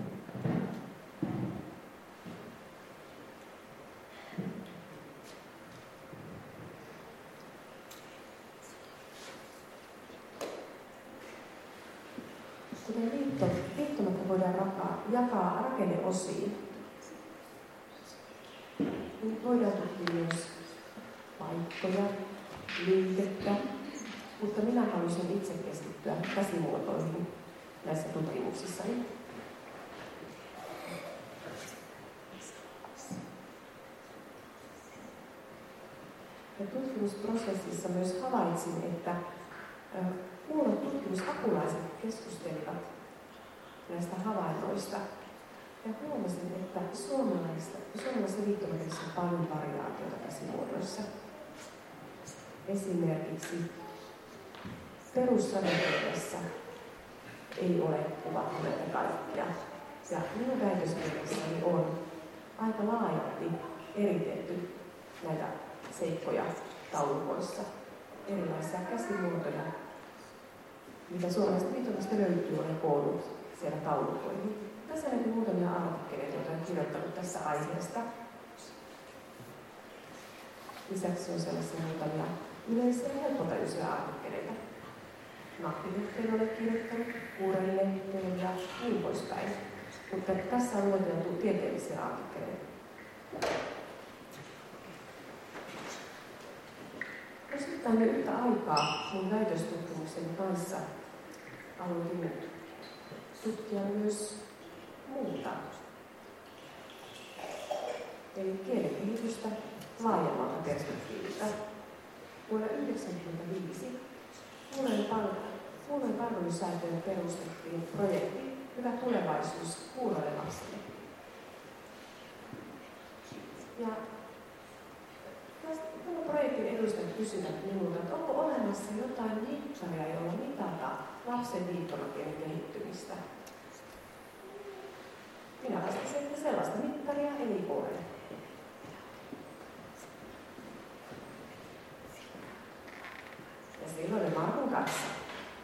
Kuten liitto, liittomatta voidaan jakaa, jakaa rakenneosiin, niin voidaan tutkia myös paikkoja, liikettä, mutta minä haluaisin itse keskittyä käsimuotoihin näissä tutkimuksissani. Ja tutkimusprosessissa myös havaitsin, että muut tutkimusapulaiset keskustelivat näistä havainnoista. Ja huomasin, että suomalaisessa liittomakielessä on paljon variaatiota käsimuodoissa. Esimerkiksi perussadekielessä ei ole kuvattu näitä kaikkia. Ja minun väitöskirjassani on aika laajalti eritetty näitä seikkoja taulukoissa. Erilaisia käsimuotoja, mitä suomalaisesta liittomasta löytyy, olen koonnut siellä taulukoihin. Tässä näkyy muutamia artikkeleita, joita olen kirjoittanut tässä aiheesta. Lisäksi on sellaisia muutamia yleisiä ja helppotajuisia artikkeleita. Nappilehteen olen kirjoittanut, kuurenlehteen ja niin poispäin. Mutta tässä on lueteltu tieteellisiä artikkeleita. Osittain jo yhtä aikaa mun väitöstutkimuksen kanssa aloitin tutkia myös muuta. Eli kielikehitystä laajemmalta perspektiivistä. Vuonna yhdeksänkymmentäviisi Kuurojen palvelusäätiöön perustettiin projekti Hyvä tulevaisuus kuuroille lapsille. Ja tämä projektin edustajat kysyvät minulta, että onko olemassa jotain mittaria, jolla mitata lapsen viittomakielen kehittymistä. Minä vastasin, että sellaista mittaria ei ole.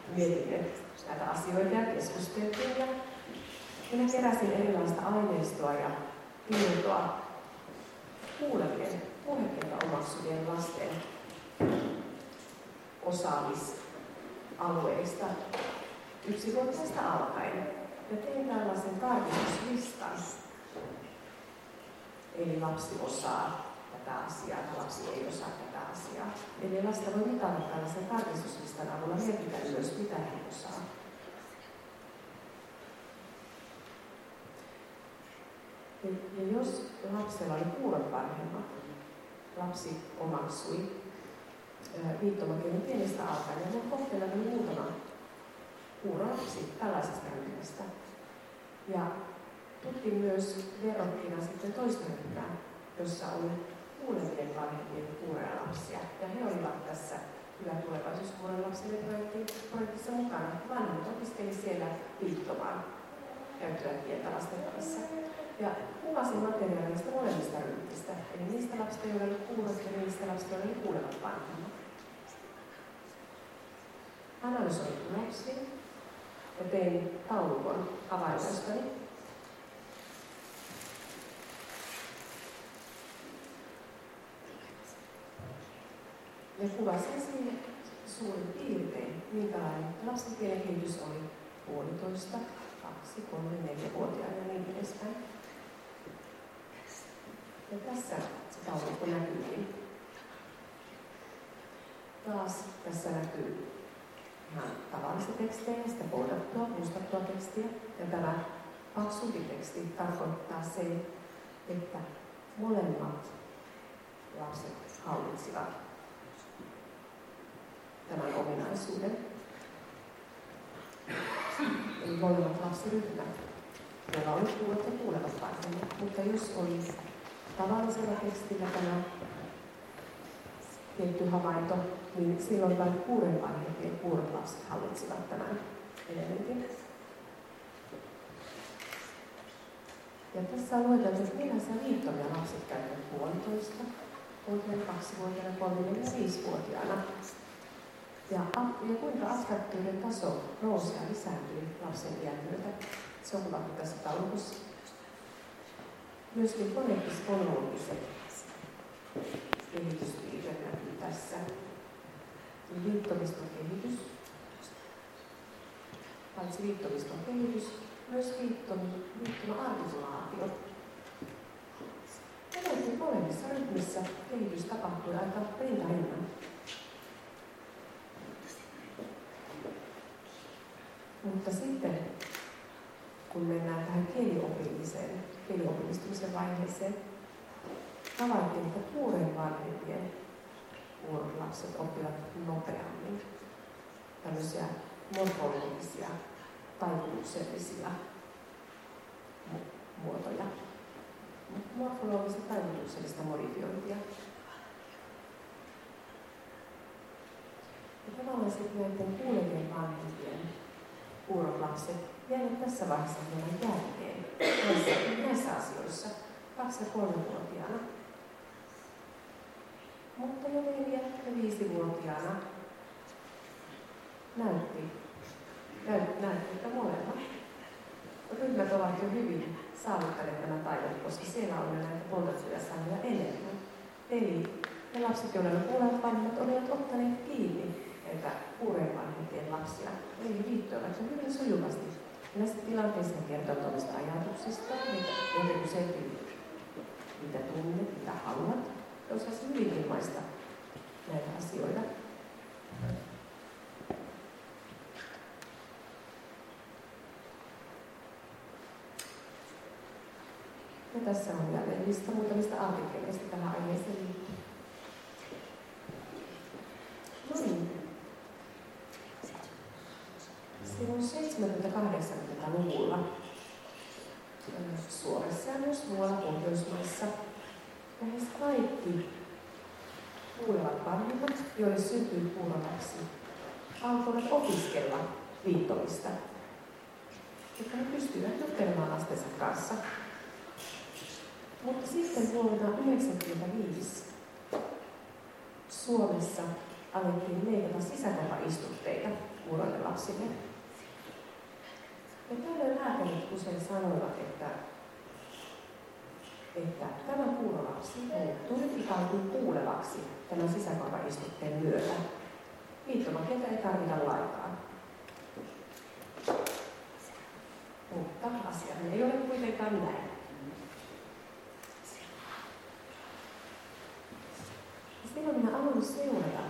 mietimme näitä asioita ja keskusteltiin. Ja minä keräsin erilaista aineistoa ja tietoa kuulevien, puhekieltä omaksuvien lasten osaamisalueista yksivuotiaasta alkaen. Ja tein tällaisen tarkistuslistan. Eli lapsi osaa tätä asiaa ja lapsi ei osaa tätä asiaa. Eli lasta voi mitata tällaisen tarkistuslistan avulla merkitä ylös, mitä hän osaa. Ja, ja jos lapsella oli kuurot vanhemmat, lapsi omaksui viittomakielen pienestä alkaen, ja voin kohteella muutama kuurolapsi tällaisesta ryhmästä. Ja tutkin myös verrokkina sitten toista ryhmää, jossa oli kuulevien vanhempien kuurolapsia. Ja he olivat tässä Hyvä tulevaisuus kuurolapsille projektissa mukana. Vanhemmat opiskeli siellä viittomaan käyttävät kieltä lasten kanssa. Ja kuvasin materiaalista molemmista ryhmistä, eli niistä lapsista, joilla oli kuurot ja niistä lapsista, joilla oli kuulevat vanhemmat. Analysoin tuloksia ja tein taulukon havainnoistani. Ja kuvasin siihen suurin piirtein, minkälainen lapsen kielen kehitys oli puolitoista, kaksi, kolme, neljä-vuotiaana ja niin edespäin. Ja tässä se taulukko näkyykin. Taas tässä näkyy ihan tavallista tekstejä ja sitä koodattua, mustattua tekstiä. Ja tämä paksumpi teksti tarkoittaa sen, että molemmat lapset hallitsivat tämän ominaisuuden. Eli molemmat lapsiryhmät, joilla oli kuulot ja kuulevat vanhemmat. Mutta jos oli tavallisella tekstillä tämä tietty havainto, niin silloin vain kuuden vanhempien kuurot lapset hallitsivat tämän elementin. Ja tässä on lueteltu, että millaisia viittomia lapset käyttävät puolitoista, vuotiaana, kaksivuotiaana, kolme ja viisivuotiaana. Ja, ja kuinka abstraktioiden taso nousi ja lisääntyi lapsen iän myötä. Se on kuvattu tässä taulukossa. Myöskin foneettis-fonologiset kehityspiirteet näkyy tässä. Viittomiston kehitys. Paitsi viittomiston kehitys, myös viittoma-artikulaatio. Edelleen molemmissa ryhmissä kehitys tapahtui aika rintarinnan. Mutta sitten, kun mennään tähän kieliopilliseen, kieliopillistumisen vaiheeseen, havaittiin, että kuuden vanhempien lapset oppivat nopeammin tämmöisiä morfologisia, taikutuksellisia muotoja. Morfologista taikutuksellista modifiointia. Ja tavallaan sitten näiden kuulevien vanhempien kuurot lapset jäävät tässä vaiheessa hieman jälkeen näissä, näissä asioissa kaksi- ja kolmevuotiaana. Mutta jo neljä- ja viisivuotiaana näytti, näytti, näytti että molemmat ryhmät ovat jo hyvin saavuttaneet nämä taidot, koska siellä on jo näitä poltettuja sanoja enemmän. Eli ne lapset, joilla ne kuulevat vanhemmat, olivat ottaneet kiinni näitä kuuren vanhempien lapsia. Eli liittyivät jo hyvin sujuvasti. Näistä tilanteista kertovat omista ajatuksista, joita usein mitä tunnet, mitä haluat. Ja osasi hyvin ilmaista näitä asioita. Ja tässä on jälleen lista muutamista artikkeleista tähän aiheeseen liittyen. No niin. Silloin seitsemänkymmentä-kahdeksankymmentäluvulla Suomessa ja myös muualla Pohjoismaissa lähes kaikki kuulevat vanhemmat, joille syntyi kuurolapsi, alkoivat opiskella viittomista, jotta he pystyivät juttelemaan lastensa kanssa. Mutta sitten vuonna yhdeksänkymmentäviisi Suomessa alettiin leikata sisäkopaistutteita kuuroille lapsille. Ja tällöin lääkärit usein sanoivat, että, että tämä kuurolapsi muuttui ikään kuin kuulevaksi tämän sisäkorvaistutteen myötä. Viittomakieltä ei tarvita lainkaan. Mutta asia ei ole kuitenkaan näin. Silloin minä aloin seurata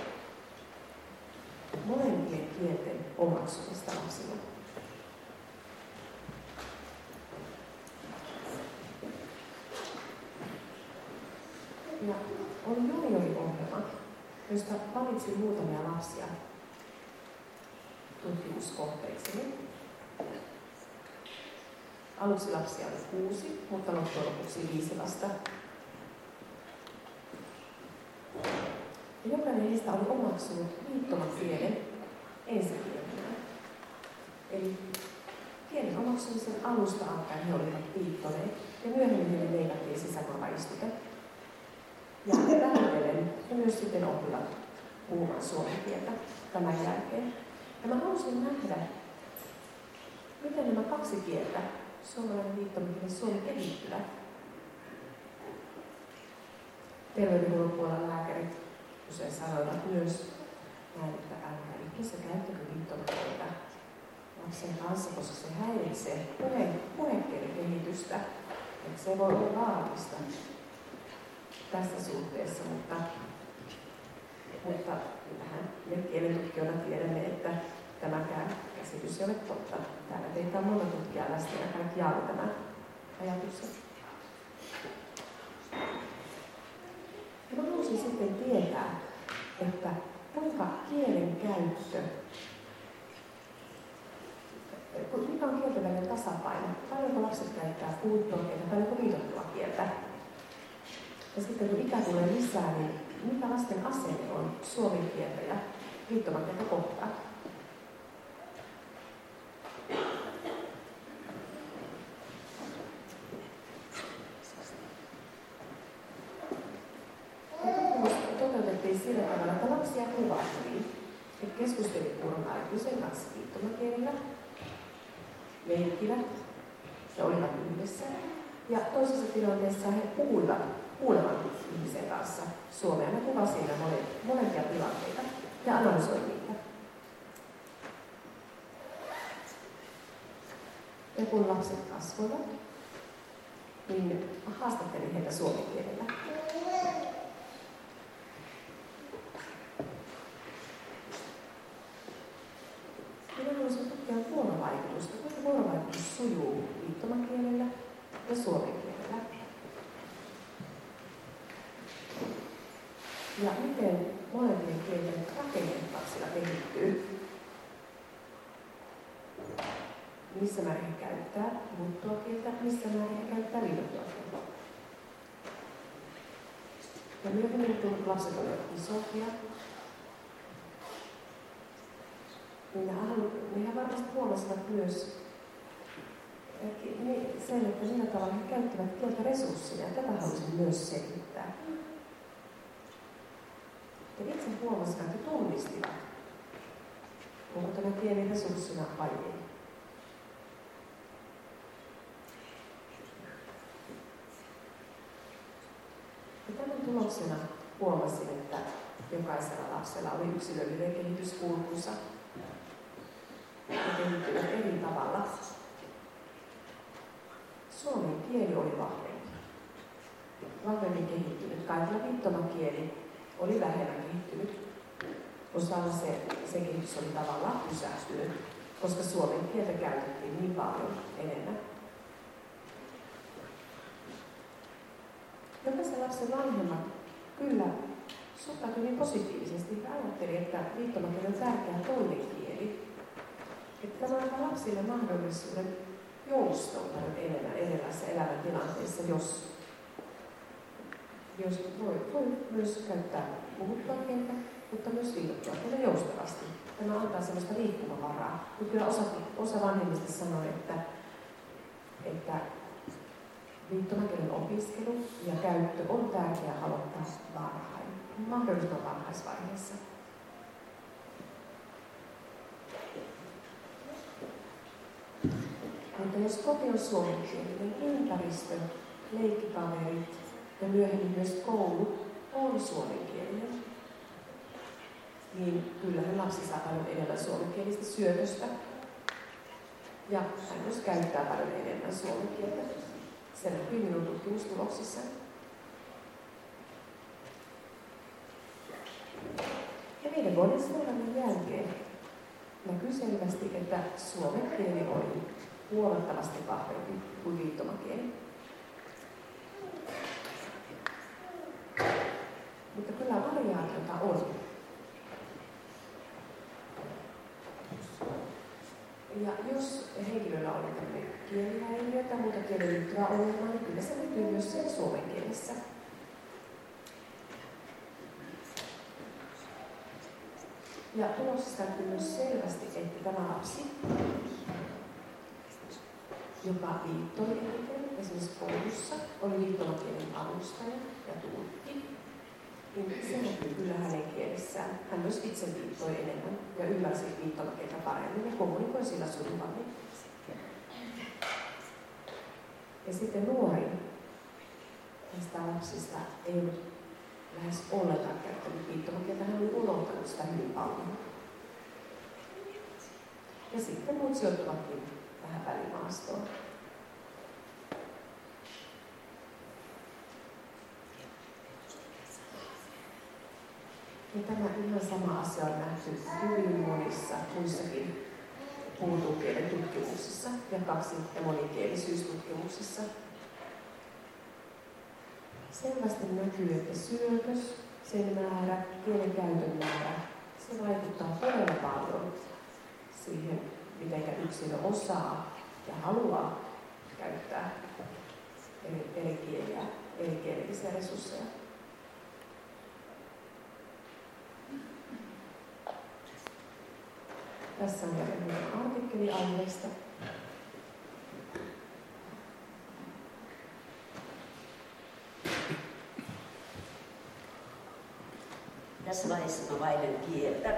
molempien kielten omaksumista lapsilla. Ja oli juniori-ohjelma, josta valitsin muutamia lapsia tutkimuskohteiksi. Aluksi lapsia oli kuusi, mutta loppujen lopuksi viisi lasta. Ja jokainen heistä oli omaksunut viittomakielen ensikielenä. Eli kielen omaksumisen alusta alkaen he olivat viittoneet ja myöhemmin heille leikattiin sisäkorvaistute. Ja vähitellen he myös sitten oppivat puhumaan suomen kieltä tämän jälkeen. Ja mä halusin nähdä, miten nämä kaksi kieltä, suomalainen viittomakielen suomi, kehittyvät. Terveydenhuollon puolella lääkärit usein sanoivat myös näin, että älkää ikinä käyttäkö viittomakieltä lapsen kanssa, koska se häiritsee puhe, puhekielen kehitystä. Että se voi olla vaarallista tässä suhteessa, mutta, mutta kyllähän me kielentutkijoina tiedämme, että tämäkään käsitys ei ole totta. Täällä teitä on monta tutkijaa läsnä ja kaikki jaavat tämän ajatuksen. Ja mä haluaisin sitten tietää, että kuinka kielen käyttö, mikä on kielten välinen tasapaino, paljonko lapset käyttää puhuttua kieltä, paljonko viitottua kieltä. Ja sitten kun ikä tulee lisää, niin mikä lasten asenne on suomen kieltä ja viittomakieltä kohtaan. Sillä tavalla, että lapsia kuvattiin, että keskustelivat kuuron aikuisen kanssa viittomakielellä, leikkivät ja olivat yhdessä. Ja toisessa tilanteessa he puhuivat kuulevan ihmisen kanssa suomea. He kuvasivat siinä molempia tilanteita ja analysoivat niitä. Ja kun lapset kasvoivat, niin haastattelin heitä suomen kielellä. Minä haluaisin tutkia vuorovaikutusta, kuinka vuorovaikutus sujuu viittomakielellä ja suomen kielellä. Ja miten molempien kielten rakenne lapsilla kehittyy. Missä määrin he käyttää puhuttua kieltä, missä määrin he käyttää viitottua kieltä. Ja myöhemmin, kun lapset olivat isompia, niin he varmasti huomasivat myös sen, että millä tavalla he käyttävät kieltä resurssina, ja tätä haluaisin myös selvittää. Ja itse huomasivat, että tunnistivat, onko tämä kieli resurssina vai ei. Ja tämän tuloksena huomasin, että jokaisella lapsella oli yksilöllinen kehityskulkunsa. Ja kehittyvät eri tavalla. Suomen kieli oli vahvempi. Vahvemmin kehittynyt. Kaikilla viittomakieli oli vähemmän kehittynyt. Osalla se, se kehitys oli tavallaan pysähtynyt, koska suomen kieltä käytettiin niin paljon enemmän. Jokaisen lapsen vanhemmat kyllä suhtautui niin positiivisesti ja ajatteli, että viittomakieli on tärkeä toinen kieli. Että tämä antaa lapsille mahdollisuuden joustaa enemmän erilaisissa elämäntilanteissa, jos, jos voi, voi myös käyttää puhuttua kieltä, mutta myös viitottua kieltä joustavasti. Tämä antaa sellaista liikkumavaraa. Mutta kyllä osa, osa vanhemmista sanoi, että, että viittomakielen opiskelu ja käyttö on tärkeää aloittaa varhain, mahdollisimman varhaisvaiheessa. jos koti on suomenkielinen, ympäristö, leikkikaverit ja myöhemmin myös koulu on suomenkielinen, niin kyllähän lapsi saa paljon enemmän suomenkielistä syötöstä. Ja hän myös käyttää paljon enemmän suomen kieltä. Se näkyy minun tutkimustuloksissa. Ja viiden vuoden seurannan jälkeen näkyy selvästi, että suomen kieli oli huomattavasti vahvempi kuin viittomakieli. Mutta kyllä variaatiota on. Ja jos henkilöllä on tämmöinen kielihäiriö tai muuta kielen liittyvää ongelmaa, niin kyllä se näkyy myös sen suomen kielessä. Ja tuloksista näkyy myös selvästi, että tämä lapsi, joka viittoi eniten, esimerkiksi koulussa, oli viittomakielen avustaja ja tulkki, niin se näkyy kyllä hänen kielessään. Hän myös itse viittoi enemmän ja ymmärsi viittomakieltä paremmin ja kommunikoi sillä sujuvammin. Ja sitten nuorin näistä lapsista ei ollut lähes ollenkaan käyttänyt viittomakieltä, hän oli unohtanut sitä hyvin paljon. Ja sitten muut sijoittuvatkin tähän välimaastoon. Ja tämä ihan sama asia on nähty hyvin monissa muissakin puhutun kielen tutkimuksissa ja kaksi- ja monikielisyystutkimuksissa. Selvästi näkyy, että syötös, sen määrä, kielen käytön määrä, se vaikuttaa todella paljon siihen, miten yksilö osaa ja haluaa käyttää eri, eri kieliä, eri kielellisiä resursseja. Tässä on vielä artikkeli aiheesta. Tässä vaiheessa mä vaihdan kieltä.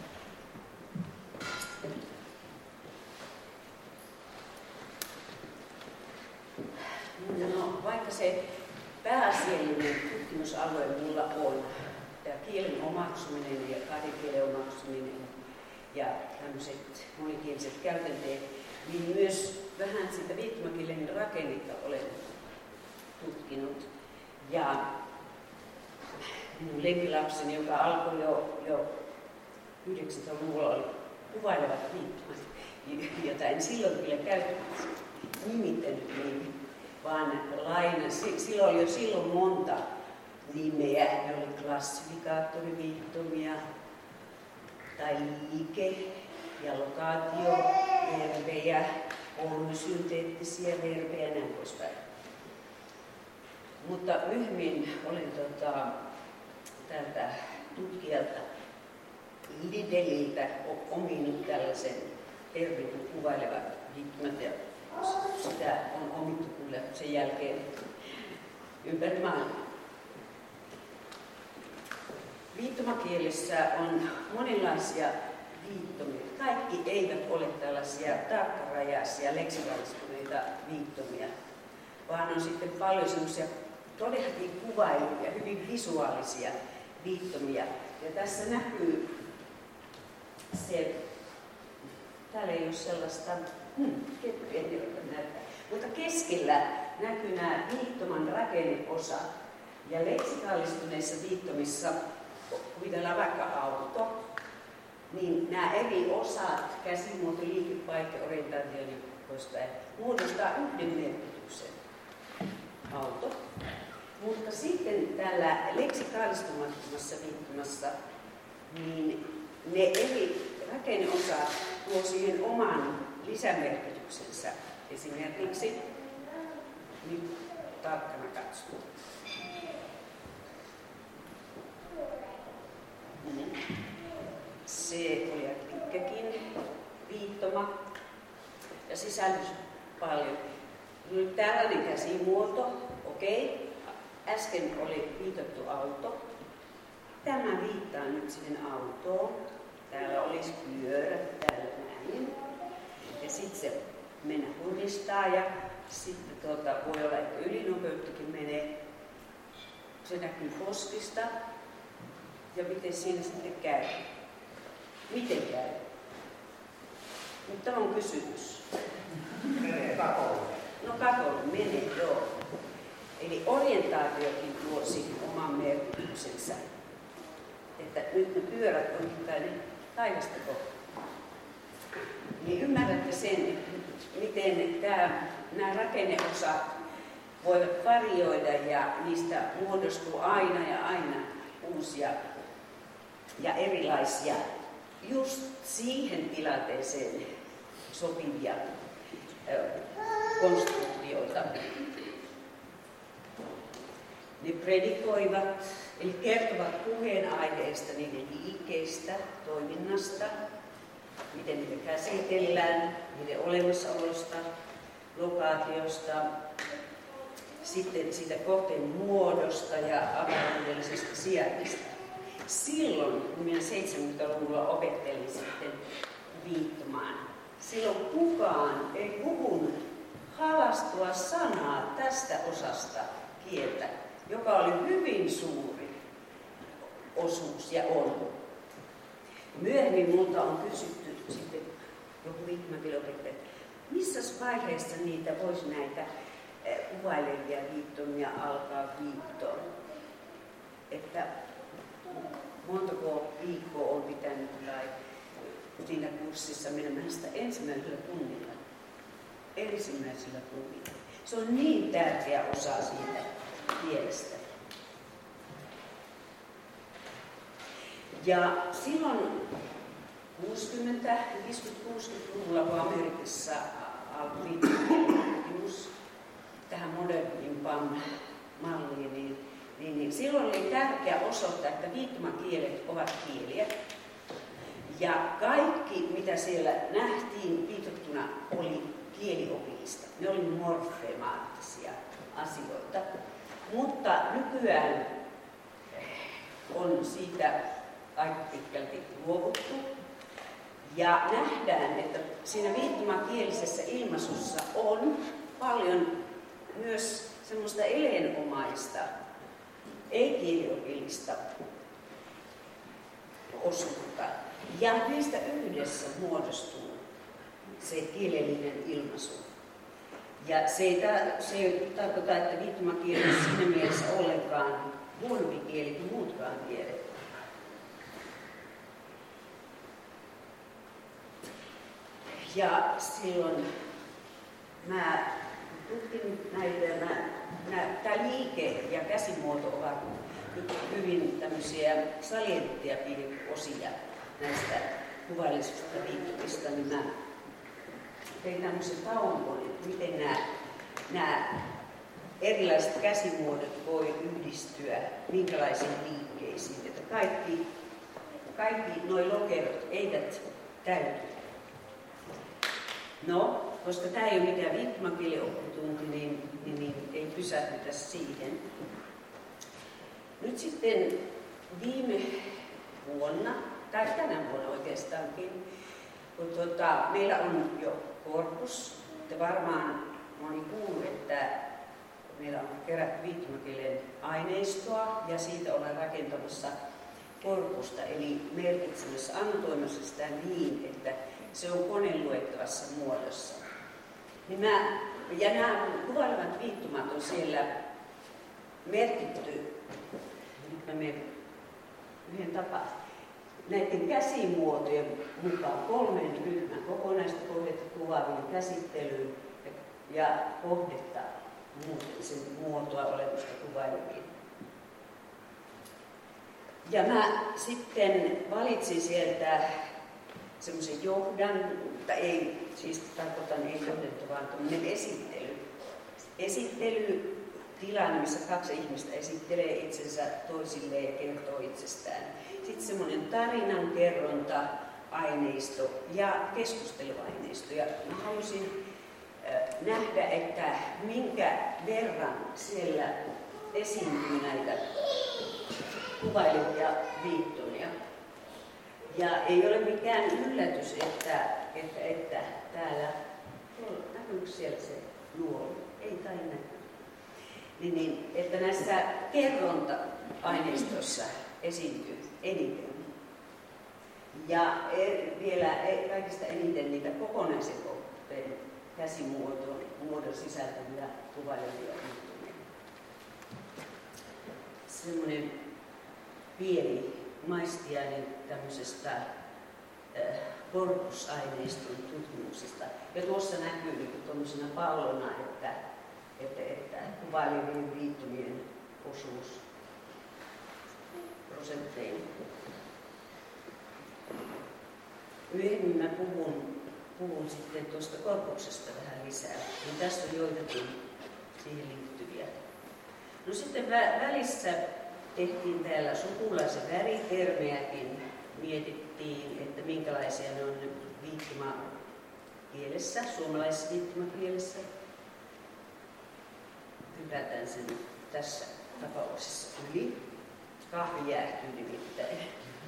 No, vaikka se pääasiallinen tutkimusalue mulla on tämä kielen omaksuminen ja kahden kielen omaksuminen ja tämmöiset monikieliset käytänteet, niin myös vähän sitä viittomakielen rakennetta olen tutkinut. Ja minun lempilapseni, joka alkoi jo, jo yhdeksänkymmentäluvulla, oli kuvailevat viittomat, jota en silloin kyllä käyttänyt nimittänyt niin, vaan laina. Silloin oli jo silloin monta nimeä. Ne oli klassifikaattoriviittomia tai liike ja lokaatio, verbejä, polysynteettisiä verbejä ja näin poispäin. Mutta myöhemmin olin tota, tältä tutkijalta Lideliltä ominut tällaisen termin kuvailevat viittomat ja sitä on omittu kyllä sen jälkeen ympäri maailmaa. Viittomakielessä on monenlaisia viittomia. Kaikki eivät ole tällaisia tarkkarajaisia, leksikaalistuneita viittomia, vaan on sitten paljon semmoisia todellakin kuvailuvia, hyvin visuaalisia viittomia. Ja tässä näkyy se, täällä ei ole sellaista, hmm, keppiä näyttää, mutta keskellä näkyy nämä viittoman rakenneosat. Ja leksikaalistuneissa viittomissa, kuvitellaan vaikka auto, niin nämä eri osat, käsimuoto, liikepaikka, orientaatio ja poispäin, muodostaa yhden merkityksen. Auto. Mutta sitten tällä leksikaalistumattomassa viittomassa, niin ne eri rakenneosat tuo siihen oman lisämerkityksensä. Esimerkiksi, nyt tarkkana katsotaan. Se oli pitkäkin viittoma ja sisältys paljon. Nyt tällainen käsimuoto, okei. Äsken oli viitattu auto. Tämä viittaa nyt siihen autoon. Täällä olisi pyörä, täällä näin. Ja sitten se mennä hundistaa ja sitten tuota, voi olla, että ylinopeuttakin menee. Se näkyy poskista. Ja miten siinä sitten käy? Miten käy? Mutta tämä on kysymys. Menee kakolle. No kakolle menee, joo. Eli orientaatiokin tuo siihen oman merkityksensä. Että nyt ne pyörät on tänne taivasta kohti. Niin ymmärrätte sen, miten tämä, nämä rakenneosat voivat varioida ja niistä muodostuu aina ja aina uusia ja erilaisia just siihen tilanteeseen sopivia konstruktioita. Ne predikoivat, eli kertovat puheenaiheesta, niiden liikkeistä, toiminnasta, miten niitä käsitellään, niiden olemassaolosta, lokaatiosta, sitten siitä kohteen muodosta ja avaruudellisesta sijainnista. Silloin, kun minä seitsemänkymmentäluvulla opettelin sitten viittomaan, silloin kukaan ei puhunut halastua sanaa tästä osasta kieltä, joka oli hyvin suuri osuus ja on. Myöhemmin minulta on kysytty sitten joku viittomakielenopettaja, missä vaiheessa niitä voisi näitä kuvailevia viittomia alkaa viittoon. Että montako viikkoa on pitänyt tai siinä kurssissa menemään sitä ensimmäisellä tunnilla. Ensimmäisellä tunnilla. Se on niin tärkeä osa siitä kielestä. Ja silloin kuusikymmentä-, viisikymmentä-, kuusikymmentäluvulla, kun Amerikassa alkoi tutkimus tähän modernimpaan malliin, niin, niin, niin silloin oli tärkeää osoittaa, että viittomakielet ovat kieliä. Ja kaikki, mitä siellä nähtiin viitottuna, oli kieliopillista. Ne oli morfemaattisia asioita. Mutta nykyään on siitä aika pitkälti luovuttu. Ja nähdään, että siinä viittomakielisessä ilmaisussa on paljon myös semmoista eleenomaista, ei-kieliopillista osuutta. Ja niistä yhdessä muodostuu se kielellinen ilmaisu. Ja se ei, ta- se ei tarkoita, että viittomakieli on siinä mielessä ollenkaan huonompi kieli kuin muutkaan kielet. Ja silloin mä tutkin näitä, tämä liike ja käsimuoto ovat hyvin tämmöisiä salienttia osia näistä kuvaillisista viittomista, niin mä tein tämmöisen taulukon, että miten nämä, nämä erilaiset käsimuodot voi yhdistyä minkälaisiin liikkeisiin, että kaikki, kaikki nuo lokerot eivät täyty. No, koska tämä ei ole mikään viittomakielen oppitunti, niin, niin, niin ei pysähdytä siihen. Nyt sitten viime vuonna, tai tänä vuonna oikeastaankin, kun tuota, meillä on jo korpus, että varmaan moni kuuluu, että meillä on kerätty viittomakielen aineistoa ja siitä ollaan rakentamassa korpusta, eli merkitsemässä, annotoimassa sitä niin, että se on koneluettavassa muodossa. Niin mä, ja nämä kuvailevat viittomat on siellä merkitty, nyt mä menen yhden tapaan, näiden käsimuotojen mukaan kolmen ryhmän kokonaista kohdetta kuvaaviin käsittelyyn ja kohdetta muuten sen muotoa olemusta kuvaileviin. Ja mä sitten valitsin sieltä semmoisen johdan, tai ei, siis tarkoitan ei johdettu, vaan tämmöinen esittely. Esittelytilanne, missä kaksi ihmistä esittelee itsensä toisilleen ja kertoo itsestään. Sitten semmoinen tarinan kerronta, aineisto ja keskusteluaineisto. Ja mä halusin äh, nähdä, että minkä verran siellä esiintyy näitä kuvailevia viittomia. Ja ei ole mikään yllätys, että, että, että täällä näkyykö siellä se nuoli? Ei tai näkyy. Niin, niin, että näissä kerronta-aineistoissa esiintyy eniten. Ja vielä kaikista eniten niitä kokonaisen kohteen käsimuodon muodon sisältäviä kuvailevia liittymiä. Semmoinen pieni maistiainen tämmöisestä äh, korpusaineiston tutkimuksesta. Ja tuossa näkyy niin tuollaisena pallona, että, että, että kuvailevien liittymien osuus prosenttein. Myöhemmin mä puhun, puhun sitten tuosta korpuksesta vähän lisää. Niin tässä on joitakin siihen liittyviä. No sitten vä- välissä tehtiin täällä sukulaisen väritermejäkin. Mietittiin, että minkälaisia ne on viittomakielessä, suomalaisessa viittomakielessä. Hypätään sen tässä tapauksessa yli. Kahvi jäähtyy nimittäin.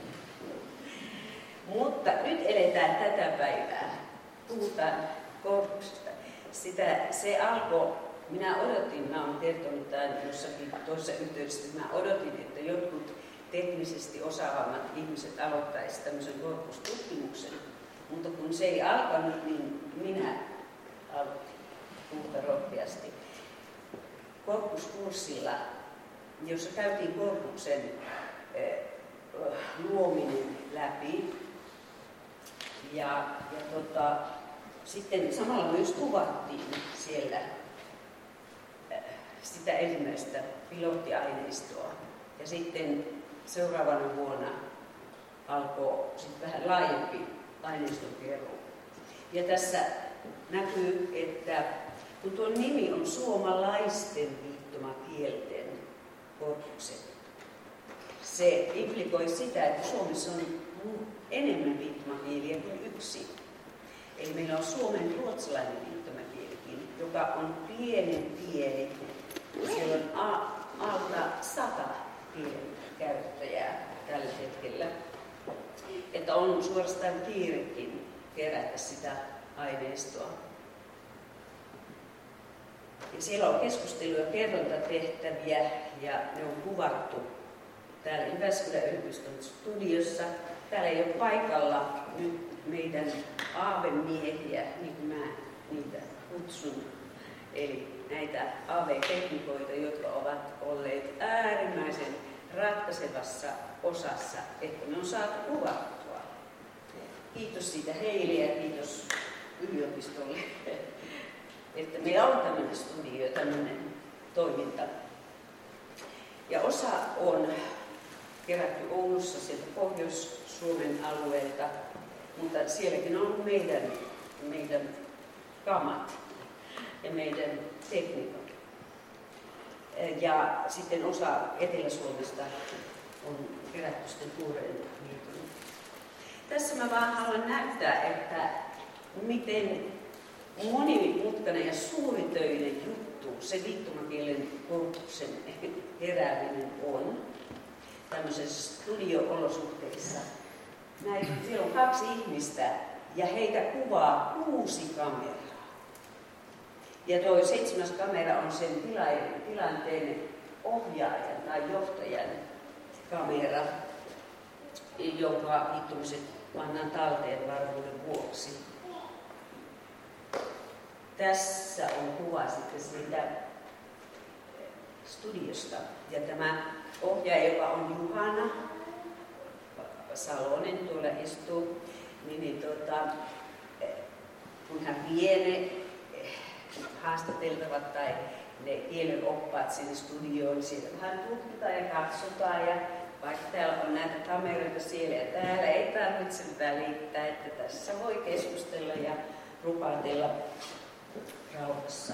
Mutta nyt eletään tätä päivää. Puhutaan korpuksesta. Sitä, se alkoi, minä odotin, mä olen kertonut tämän jossakin toisessa yhteydessä, että mä odotin, että jotkut teknisesti osaavammat ihmiset aloittaisivat tämmöisen korpustutkimuksen. Mutta kun se ei alkanut, niin minä aloitin puhuta rohkeasti. Korpuskurssilla, jossa käytiin korpuksen eh, luominen läpi. Ja, ja tota, sitten samalla myös kuvattiin siellä äh, sitä ensimmäistä pilottiaineistoa. Ja sitten seuraavana vuonna alkoi sitten vähän laajempi aineiston keruu. Ja tässä näkyy, että kun tuo nimi on suomalaisten viittomakielten korpukset, se implikoi sitä, että Suomessa on enemmän viittomakieliä kuin yksi. Eli meillä on suomen ruotsalainen viittomakielikin, joka on pienen pieni. Siellä on a- alta sata kielen käyttäjää tällä hetkellä. Että on suorastaan kiirekin kerätä sitä aineistoa. Ja siellä on keskustelu- ja kerrontatehtäviä ja ne on kuvattu täällä Jyväskylän yliopiston studiossa. Täällä ei ole paikalla nyt meidän aavemiehiä, niin kuin mä niitä kutsun. Eli näitä aaveteknikoita, jotka ovat olleet äärimmäisen ratkaisevassa osassa, että ne on saatu kuvattua. Kiitos siitä heille ja kiitos yliopistolle, että meillä on tämmöinen studio ja tämmöinen toiminta. Ja osa on kerätty Oulussa sieltä Pohjois-Suomen alueelta, mutta sielläkin on ollut meidän, meidän kamat ja meidän tekniikat. Ja sitten osa Etelä-Suomesta on kerätty sitten Tuureen liittyen. Tässä mä vaan haluan näyttää, että miten monimutkainen ja suuritöinen juttu se viittomakielen korpuksen herääminen on tämmöisessä studio-olosuhteissa. Näin, siellä on kaksi ihmistä ja heitä kuvaa kuusi kameraa. Ja tuo seitsemäs kamera on sen tila- tilanteen ohjaajan tai johtajan kamera, jonka viittomiset pannaan talteen varmuuden vuoksi. Tässä on kuva sitten siitä studiosta. Ja tämä ohjaaja, joka on Juhana Salonen, tuolla istuu, niin, niin tuota, kun hän vie ne haastateltavat tai ne kielen oppaat sinne studioon, niin siellä vähän tutkitaan ja katsotaan. Ja vaikka täällä on näitä kameroita siellä ja täällä, ei tarvitse välittää, että tässä voi keskustella ja rupatella rauhassa.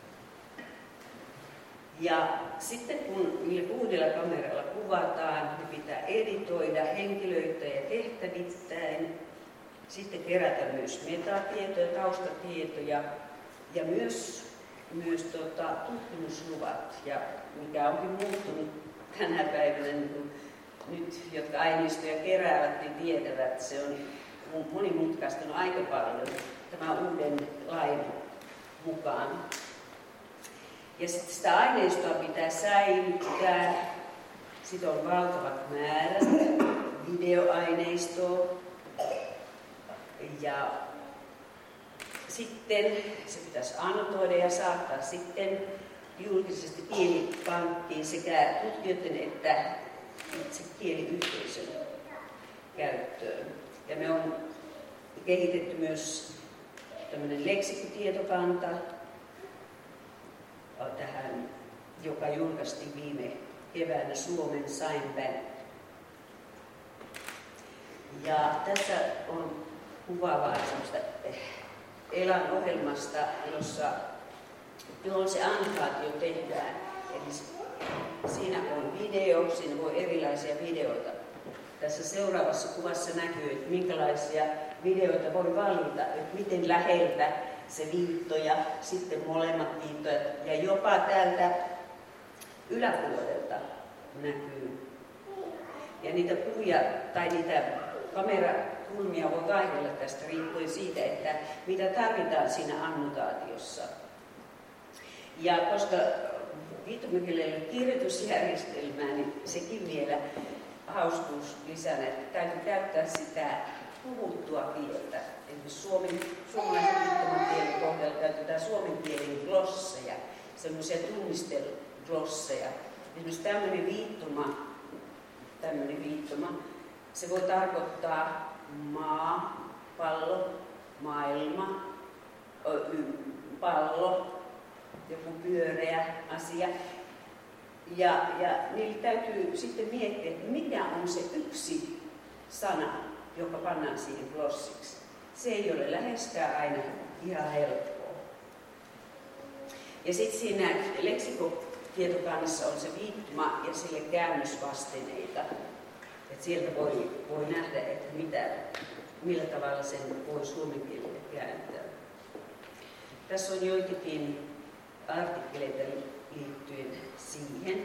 Ja sitten kun niillä uudella kameralla kuvataan, ne pitää editoida henkilöitä ja tehtävittäin. Sitten kerätä myös metatietoja, taustatietoja ja myös, myös tota, tutkimusluvat. Ja mikä onkin muuttunut tänä päivänä, niin nyt jotka aineistoja keräävät, niin tietävät, se on monimutkaistunut aika paljon. Tämä uuden lain mukaan. Ja sitten sitä aineistoa pitää säilyttää. Sitten on valtavat määrät videoaineistoa. Ja sitten se pitäisi annotoida ja saattaa sitten julkisesti kielipanttiin sekä tutkijoiden että itse kieliyhteisön käyttöön. Ja me on kehitetty myös tämmöinen leksikotietokanta tähän, joka julkaistiin viime keväänä Suomen Sainpäin. Ja tässä on kuvaavaa semmoista Elan ohjelmasta, jossa, johon se annotaatio tehdään. Eli siinä on video, siinä voi erilaisia videoita. Tässä seuraavassa kuvassa näkyy, että minkälaisia videoita voi valita, että miten läheltä se viitto ja sitten molemmat viittojat ja jopa täältä yläpuolelta näkyy. Ja niitä kuvia tai niitä kamerakulmia voi vaihdella tästä riippuen siitä, että mitä tarvitaan siinä annotaatiossa. Ja koska viittomakielellä ei ole kirjoitusjärjestelmää, niin sekin vielä hauskuus lisänä, että täytyy käyttää sitä puhuttua kieltä. Esimerkiksi suomen, suomalaisen viittomakielen kohdalla käytetään suomen kielen glosseja, semmoisia tunnisteluglosseja. Esimerkiksi tämmöinen viittoma, tämmöinen viittoma, se voi tarkoittaa maa, pallo, maailma, pallo, joku pyöreä asia. Ja, ja niillä täytyy sitten miettiä, että mikä on se yksi sana, joka pannaan siihen glossiksi. Se ei ole läheskään aina ihan helppoa. Ja sitten siinä leksikotietokannassa on se viittoma ja sille käännösvastineita. Et sieltä voi, voi nähdä, että mitä, millä tavalla sen voi suomen kielelle kääntää. Tässä on joitakin artikkeleita liittyen siihen.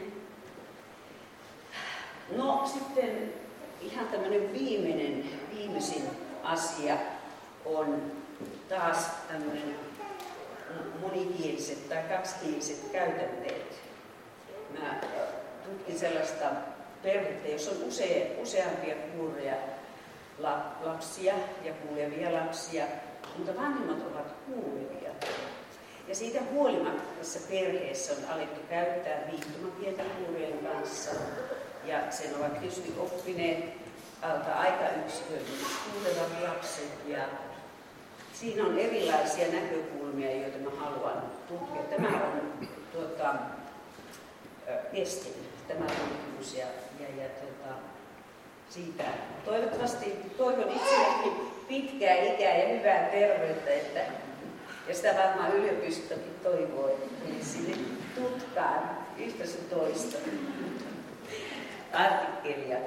No sitten ihan tämmöinen viimeinen, viimeisin asia on taas tämmöinen monikieliset tai kaksikieliset käytänteet. Mä tutkin sellaista perhettä, jossa on usea, useampia kuuroja lapsia ja kuulevia lapsia, mutta vanhemmat ovat kuulevia. Ja siitä huolimatta tässä perheessä on alettu käyttää viittomakieltä kuurojen kanssa. Ja sen ovat tietysti oppineet alta aikayksikön kuulevat lapset. Ja siinä on erilaisia näkökulmia, joita mä haluan tutkia. Tämä on tuota, kesken, tämä tutkimus. Ja, ja, ja tuota, siitä toivottavasti toivon itsellekin pitkää ikää ja hyvää terveyttä. Että ja sitä varmaan yliopistokin toivoo, että sinne tutkaan yhtä sun toista artikkelia.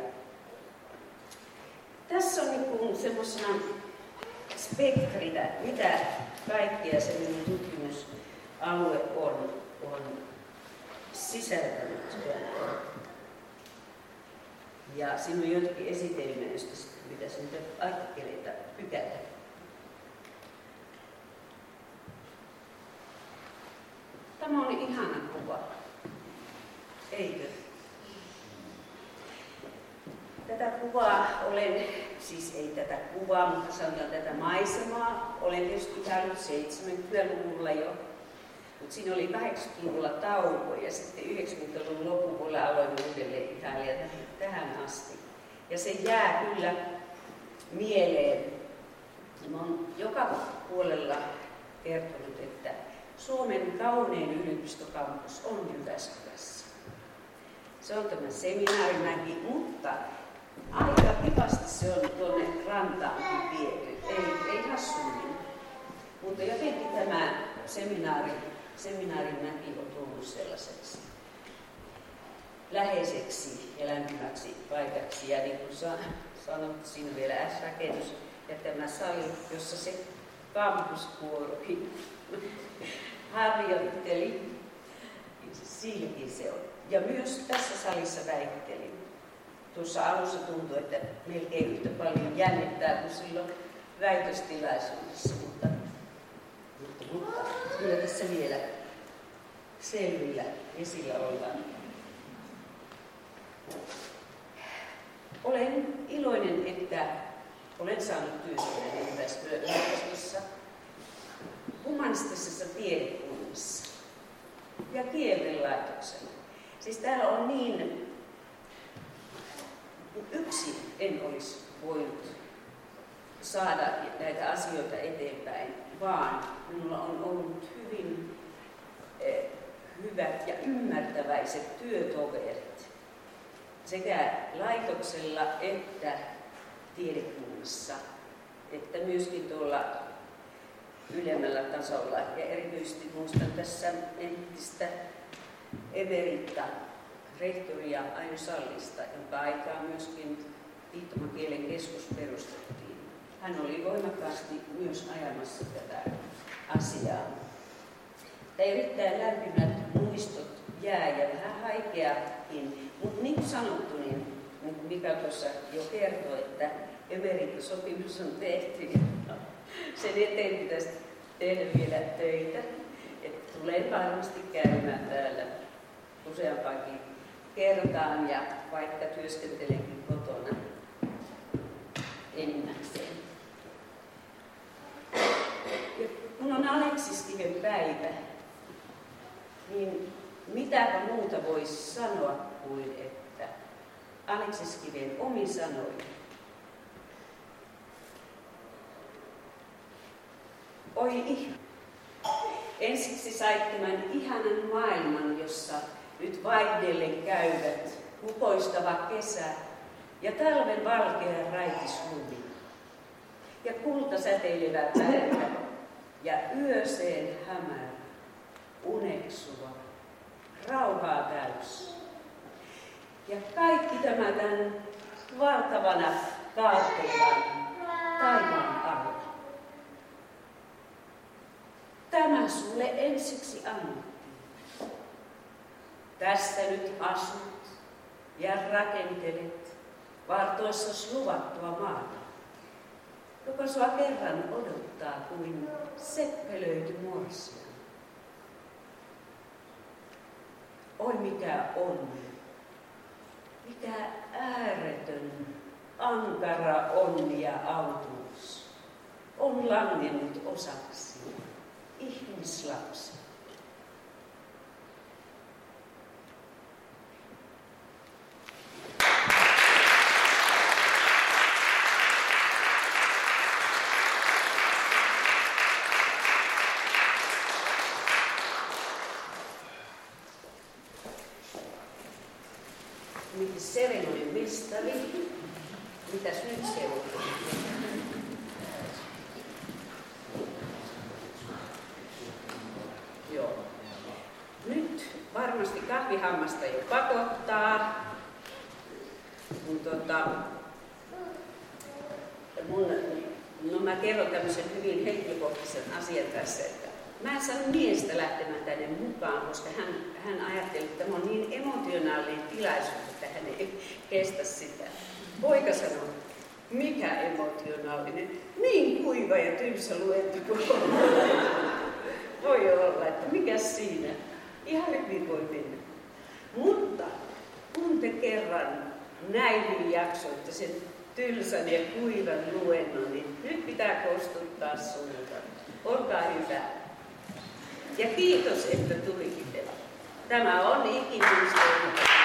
Tässä on niin semmoisena spektritä, mitä kaikkea se minun tutkimusalue on, on sisältänyt. Ja siinä on joitakin esitelmiä, joista pitäisi niitä artikkeleita pykätä. Tämä on ihana kuva, eikö? Tätä kuvaa olen, siis ei tätä kuvaa, mutta sanotaan tätä maisemaa, olen tietysti käynyt seitsemänkymmentäluvulla jo, mutta siinä oli kahdeksankymmentäluvulla tauko ja sitten yhdeksänkymmentäluvun loppupuolella aloin uudelleen Italia tähän asti. Ja se jää kyllä mieleen. Mä oon joka puolella kertonut, että Suomen kaunein yliopistokampus on Jyväskylässä. Se on tämä seminaarimäki, mutta aika kivasti se on tuonne rantaankin viety. Ei, ei hassummin. Mutta jotenkin tämä seminaari, seminaarimäki on tullut sellaiseksi läheiseksi ja lämpimäksi paikaksi. Ja niin kuin sanot, siinä vielä S-rakennus ja tämä sali, jossa se kampuskuorokin harjoitteli. Silläkin se on. Ja myös tässä salissa väittelin. Tuossa alussa tuntui, että melkein yhtä paljon jännittää kuin silloin väitöstilaisuudessa, mutta, mutta, mutta kyllä tässä vielä selvillä esillä ollaan. Olen iloinen, että olen saanut työskennellä ympäristöyliopistossa, humanistisessa tiedekunnassa ja kieltenlaitoksella. Siis täällä on niin, yksin en olisi voinut saada näitä asioita eteenpäin, vaan minulla on ollut hyvin eh, hyvät ja ymmärtäväiset työtoverit sekä laitoksella että tiedekunnassa, että myöskin tuolla ylemmällä tasolla. Ja erityisesti muistan tässä entistä emerita rehtoria Aino Sallista, jonka aikaa myöskin viittomakielen keskus perustettiin. Hän oli voimakkaasti myös ajamassa tätä asiaa. Tämä erittäin lämpimät muistot jää ja vähän haikeakin, mutta niin kuin sanottu, niin Mika tuossa jo kertoi, että emeritasopimus on tehty ja sen eteen pitäisi tehdä vielä töitä. Että tulen varmasti käymään täällä useampaankin kertaan ja vaikka työskentelenkin kotona enimmäkseen. Ja kun on Aleksiskiven päivä, niin mitäpä muuta voisi sanoa kuin, että Aleksiskiven omin sanoin. Oi, ensiksi sait tämän ihanan maailman, jossa nyt vaihdellen käyvät kukoistava kesä ja talven valkea raitis lumi. Ja kultasäteilevä päivä ja yöseen hämärä, uneksuva, rauhaa täys. Ja kaikki tämä tämän valtavana kaattevan taivaan alla. Tämä sulle ensiksi annettiin. Tässä nyt asut ja rakentelet vartoissas luvattua maata, joka sua kerran odottaa kuin seppelöity morsia. Oi mikä onni, mikä ääretön, ankara onni ja autuus on langennut osaksi ihmislapsi. Seremonian mestari. Mitäs nyt seuraa? Joo. Nyt varmasti kahvihammasta jo pakottaa. Kun tota, mun, no mä kerron tämmöisen hyvin henkilökohtaisen asian tässä, että mä en saanut miestä lähtemään tänne mukaan, koska hän, hän ajatteli, että tämä on niin emotionaalinen tilaisuus, että hän ei kestä sitä. Poika sanoi, mikä emotionaalinen, niin kuiva ja tylsä luettu kuin voi olla, että mikä siinä, ihan hyvin voi mennä. Mutta kun te kerran näin jaksoitte sen tylsän ja kuivan luennon, niin nyt pitää kostuttaa suuta. Olkaa hyvä. Ja kiitos, että tulitte. Tämä on ikimuistoinen.